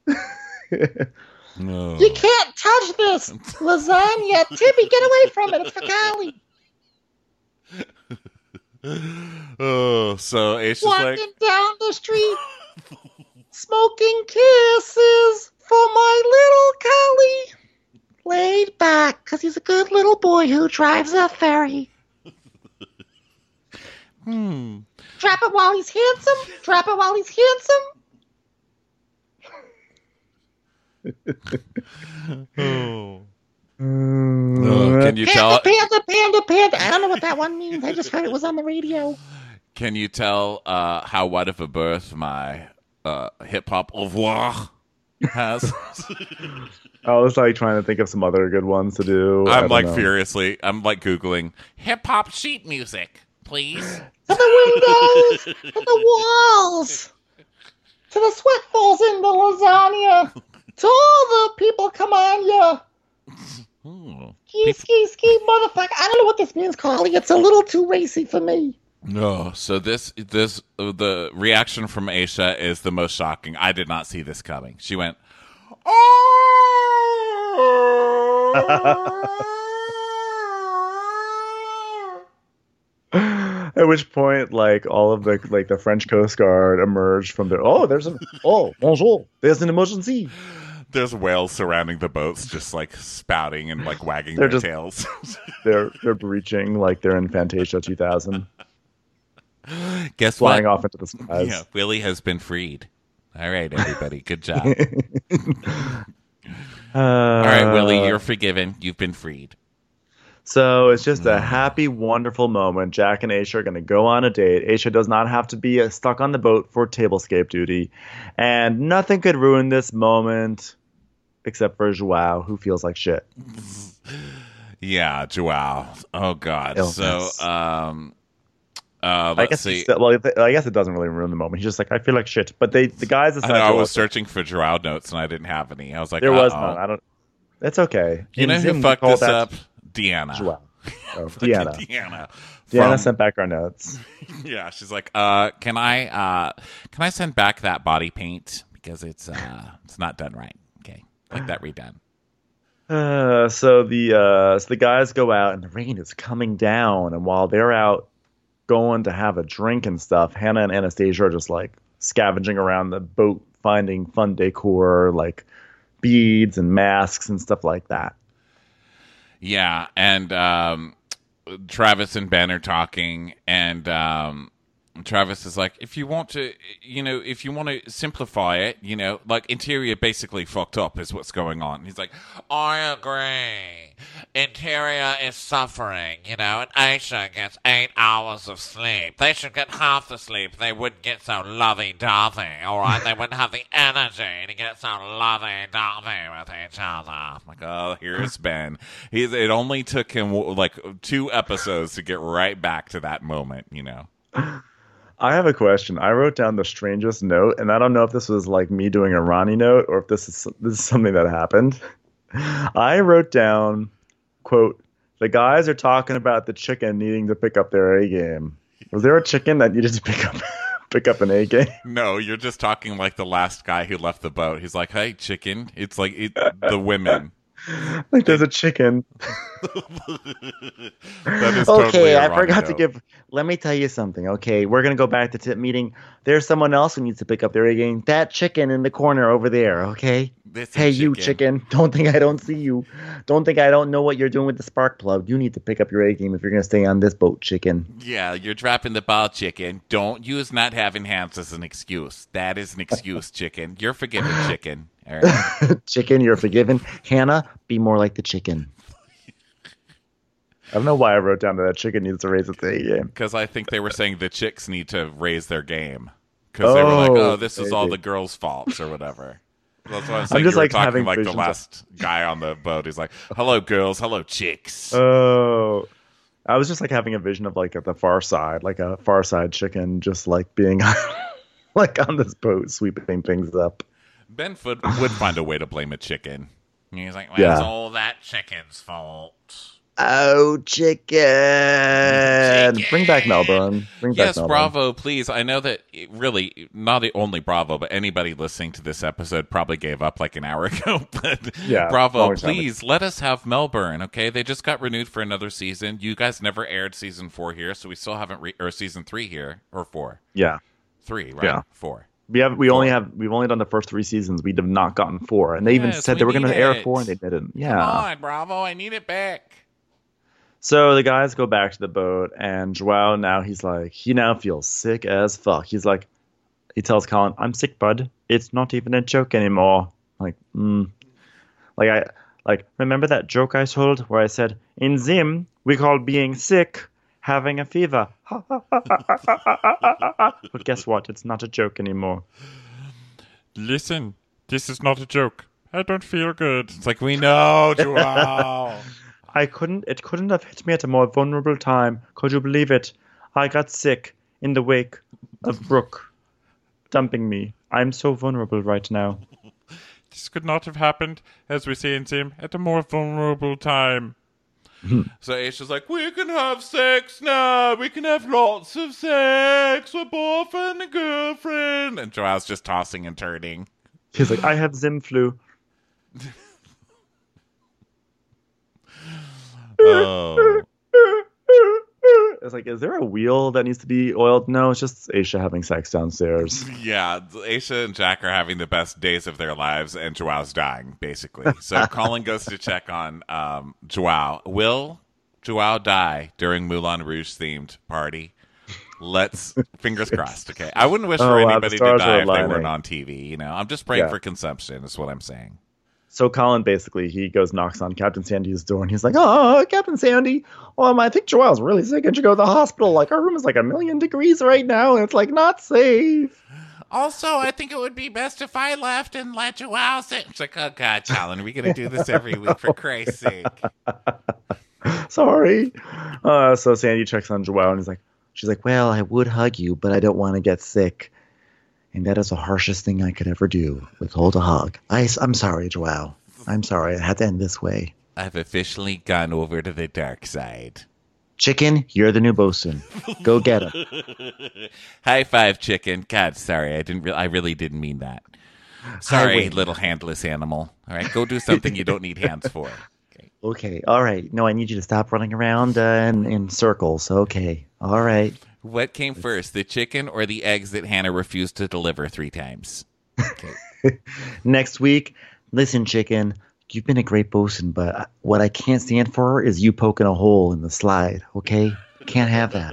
No. You can't touch this lasagna. Tippy, get away from it. It's for Collie. Oh, so Aisha's Walking like, down the street, smoking kisses for my little Collie. Laid back, because he's a good little boy who drives a ferry. hmm. Drop it while he's handsome. Drop it while he's handsome. Oh. Mm, Oh, can you tell? Panda, panda, panda, panda. I don't know what that one means. I just heard it was on the radio. Can you tell uh, how wide of a berth my uh, hip hop au revoir has? I was like trying to think of some other good ones to do. I I'm don't like know. furiously. I'm like googling. Hip hop sheet music, please. To the windows, to the walls, to the sweat falls in the lasagna, to all the people come on ya. Oh. Ski, ski, ski, motherfucker. I don't know what this means, Carly. It's a little too racy for me. No, so this this uh, the reaction from Aisha is the most shocking. I did not see this coming. She went, At which point, like all of the like the French Coast Guard emerged from their. Oh, there's an. Oh, bonjour. There's an emergency. there's whales surrounding the boats, just like spouting and like wagging They're their just- tails. They're they're breaching like they're in Fantasia two thousand, Guess flying what? off into the skies. Yeah, Willie has been freed. All right, everybody, good job. Uh, All right, Willie, you're forgiven. You've been freed. So it's just a happy, wonderful moment. Jack and Aisha are going to go on a date. Aisha does not have to be uh, stuck on the boat for tablescape duty. And nothing could ruin this moment except for Joao, who feels like shit. Yeah, Joao. Oh God. Illness. So, um, uh, I let's guess, see. it's- well, I guess it doesn't really ruin the moment. He's just like, I feel like shit. But they, the guys, I know I was searching for Joao notes and I didn't have any. I was like, there was uh-oh. none. I don't. It's okay. You In know who Zim, we fucked call this that up? Deanna. Joao. Oh, Fucking Deanna. Deanna. Deanna From- sent back our notes. Yeah, she's like, uh, can I, uh, can I send back that body paint because it's, uh, it's not done right. Okay, like that redone. Uh, so the uh, so the guys go out and the rain is coming down, and while they're out going to have a drink and stuff, Hannah and Anastasia are just like scavenging around the boat, finding fun decor like beads and masks and stuff like that. Yeah, and um, Travis and Ben are talking, and um, Travis is like, if you want to, you know, if you want to simplify it, you know, like interior basically fucked up is what's going on. He's like, I agree. Interior is suffering, you know, and Aisha gets eight hours of sleep. They should get half the sleep. They wouldn't get so lovey-dovey, all right? They wouldn't have the energy to get so lovey-dovey with each other. I'm like, oh, here's Ben. He's, it only took him like two episodes to get right back to that moment, you know. I have a question. I wrote down the strangest note, and I don't know if this was like me doing a Ronnie note or if this is this is something that happened. I wrote down, quote, the guys are talking about the chicken needing to pick up their A game. Was there a chicken that needed to pick up pick up an A game? No, you're just talking like the last guy who left the boat. He's like, hey, chicken. It's like it, the women. Like there's a chicken. That is totally Okay, a I Ronnie forgot to note. give. Let me tell you something. Okay, we're gonna go back to tip meeting. There's someone else who needs to pick up their A game. That chicken in the corner over there. Okay. This is Hey, you chicken! Don't think I don't see you. Don't think I don't know what you're doing with the spark plug. You need to pick up your A game if you're gonna stay on this boat, chicken. Yeah, you're dropping the ball, chicken. Don't use not having hands as an excuse. That is an excuse, chicken. You're forgiven, chicken. All right. Chicken, you're forgiven. Hannah, be more like the chicken. I don't know why I wrote down that that chicken needs to raise its A game. Because I think they were saying the chicks need to raise their game. Because they were like, Oh, oh, this is all maybe. the girls' faults or whatever. That's what I'm saying. I'm just you were like talking having like the visions of- last guy on the boat. He's like, hello, girls. Hello, chicks. Oh, I was just like having a vision of like at the far side, like a far side chicken, just like being like on this boat sweeping things up. Ben Foot would find a way to blame a chicken. He's like, well, Yeah. it's all that chicken's fault. Oh, chicken! Bring back Melbourne. Bring back Yes, Melbourne. Bravo, please. I know that it really, not the only Bravo, but anybody listening to this episode probably gave up like an hour ago. But Yeah, Bravo, long time please let us have Melbourne, okay? They just got renewed for another season. You guys never aired season four here, so we still haven't, re- or season three here, or four. Yeah, Three, right? Yeah. Four. we have. We only Four. have. We've only done the first three seasons. We have not gotten four, and they even Yes, said we they were going to need air it. four, and they didn't. Yeah. Come on, Bravo, I need it back. So the guys go back to the boat, and Joao now he's like, he now feels sick as fuck. He's like, he tells Colin, "I'm sick, bud. It's not even a joke anymore." Like, mm. like I like remember that joke I told where I said, "In Zim we call being sick having a fever." But guess what? It's not a joke anymore. Listen, this is not a joke. I don't feel good. It's like, we know, Joao. I couldn't. It couldn't have hit me at a more vulnerable time. Could you believe it? I got sick in the wake of Brooke dumping me. I'm so vulnerable right now. This could not have happened, as we say in Sim, at a more vulnerable time. So Aisha's like, we can have sex now. We can have lots of sex. We're boyfriend and girlfriend. And Joao's just tossing and turning. He's like, I have Zim flu. Oh. It's like, is there a wheel that needs to be oiled? No, it's just Aisha having sex downstairs. Yeah, Aisha and Jack are having the best days of their lives, and Joao's dying, basically. So Colin goes to check on um, Joao. Will Joao die during Moulin Rouge-themed party? Let's, fingers crossed, okay? I wouldn't wish Oh, for wow, the anybody to stars die are if they aligning. weren't on T V, you know? I'm just praying Yeah. for consumption, is what I'm saying. So Colin basically, he goes, knocks on Captain Sandy's door, and he's like, oh, Captain Sandy, um, I think Joelle's really sick and should go to the hospital. Like, our room is like a million degrees right now, and it's like not safe. Also, I think it would be best if I left and let Joao sit. It's like, oh, God, Colin, are we going to do this every week, for Christ's sake? Sorry. Uh, so Sandy checks on Joelle, and he's like, she's like, well, I would hug you, but I don't want to get sick. And that is the harshest thing I could ever do, withhold a hug. I, I'm sorry, Joelle. I'm sorry. It had to end this way. I've officially gone over to the dark side. Chicken, you're the new bosun. Go get him. High five, chicken. God, sorry, I didn't. Re- I really didn't mean that. Sorry, wait. little handless animal. All right, go do something you don't need hands for. Okay. Okay, all right. No, I need you to stop running around uh, in, in circles. Okay, all right. What came first, the chicken or the eggs that Hannah refused to deliver three times? Okay. Next week, listen, chicken, you've been a great bosun, but what I can't stand for is you poking a hole in the slide, okay? Can't have that.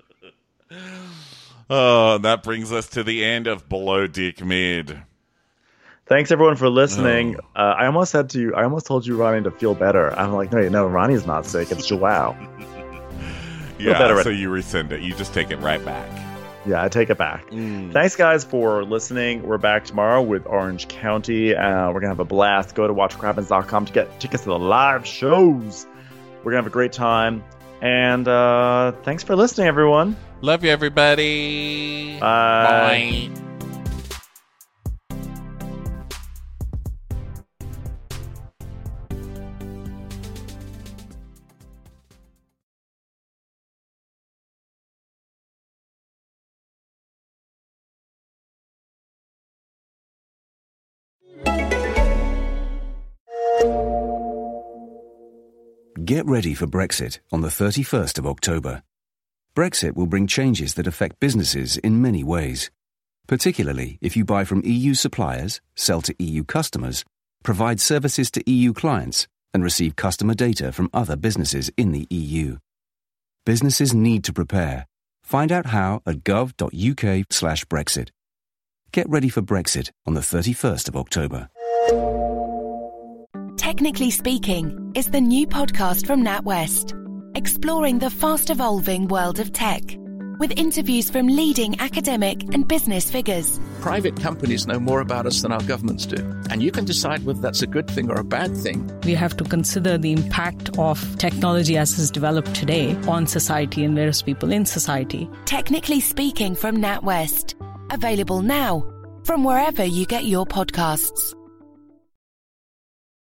Oh, that brings us to the end of Below Deck Mid. Thanks, everyone, for listening. Uh, I almost said to you, I almost told you, Ronnie, to feel better. I'm like, no, no, Ronnie's not sick. It's Joao. Yeah, better. so you rescind it. You just take it right back. Yeah, I take it back. Thanks, guys, for listening. We're back tomorrow with Orange County. Uh, we're going to have a blast. Go to watch what crappens dot com to get tickets to the live shows. We're going to have a great time. And uh, thanks for listening, everyone. Love you, everybody. Bye. Bye. Get ready for Brexit on the thirty-first of October. Brexit will bring changes that affect businesses in many ways, particularly if you buy from E U suppliers, sell to E U customers, provide services to E U clients, and receive customer data from other businesses in the E U. Businesses need to prepare. Find out how at gov.uk slash Brexit. Get ready for Brexit on the thirty-first of October. Technically Speaking is the new podcast from NatWest, exploring the fast-evolving world of tech. with interviews from leading academic and business figures. Private companies know more about us than our governments do, and you can decide whether that's a good thing or a bad thing. We have to consider the impact of technology as it's developed today on society and various people in society. Technically Speaking from NatWest. Available now from wherever you get your podcasts.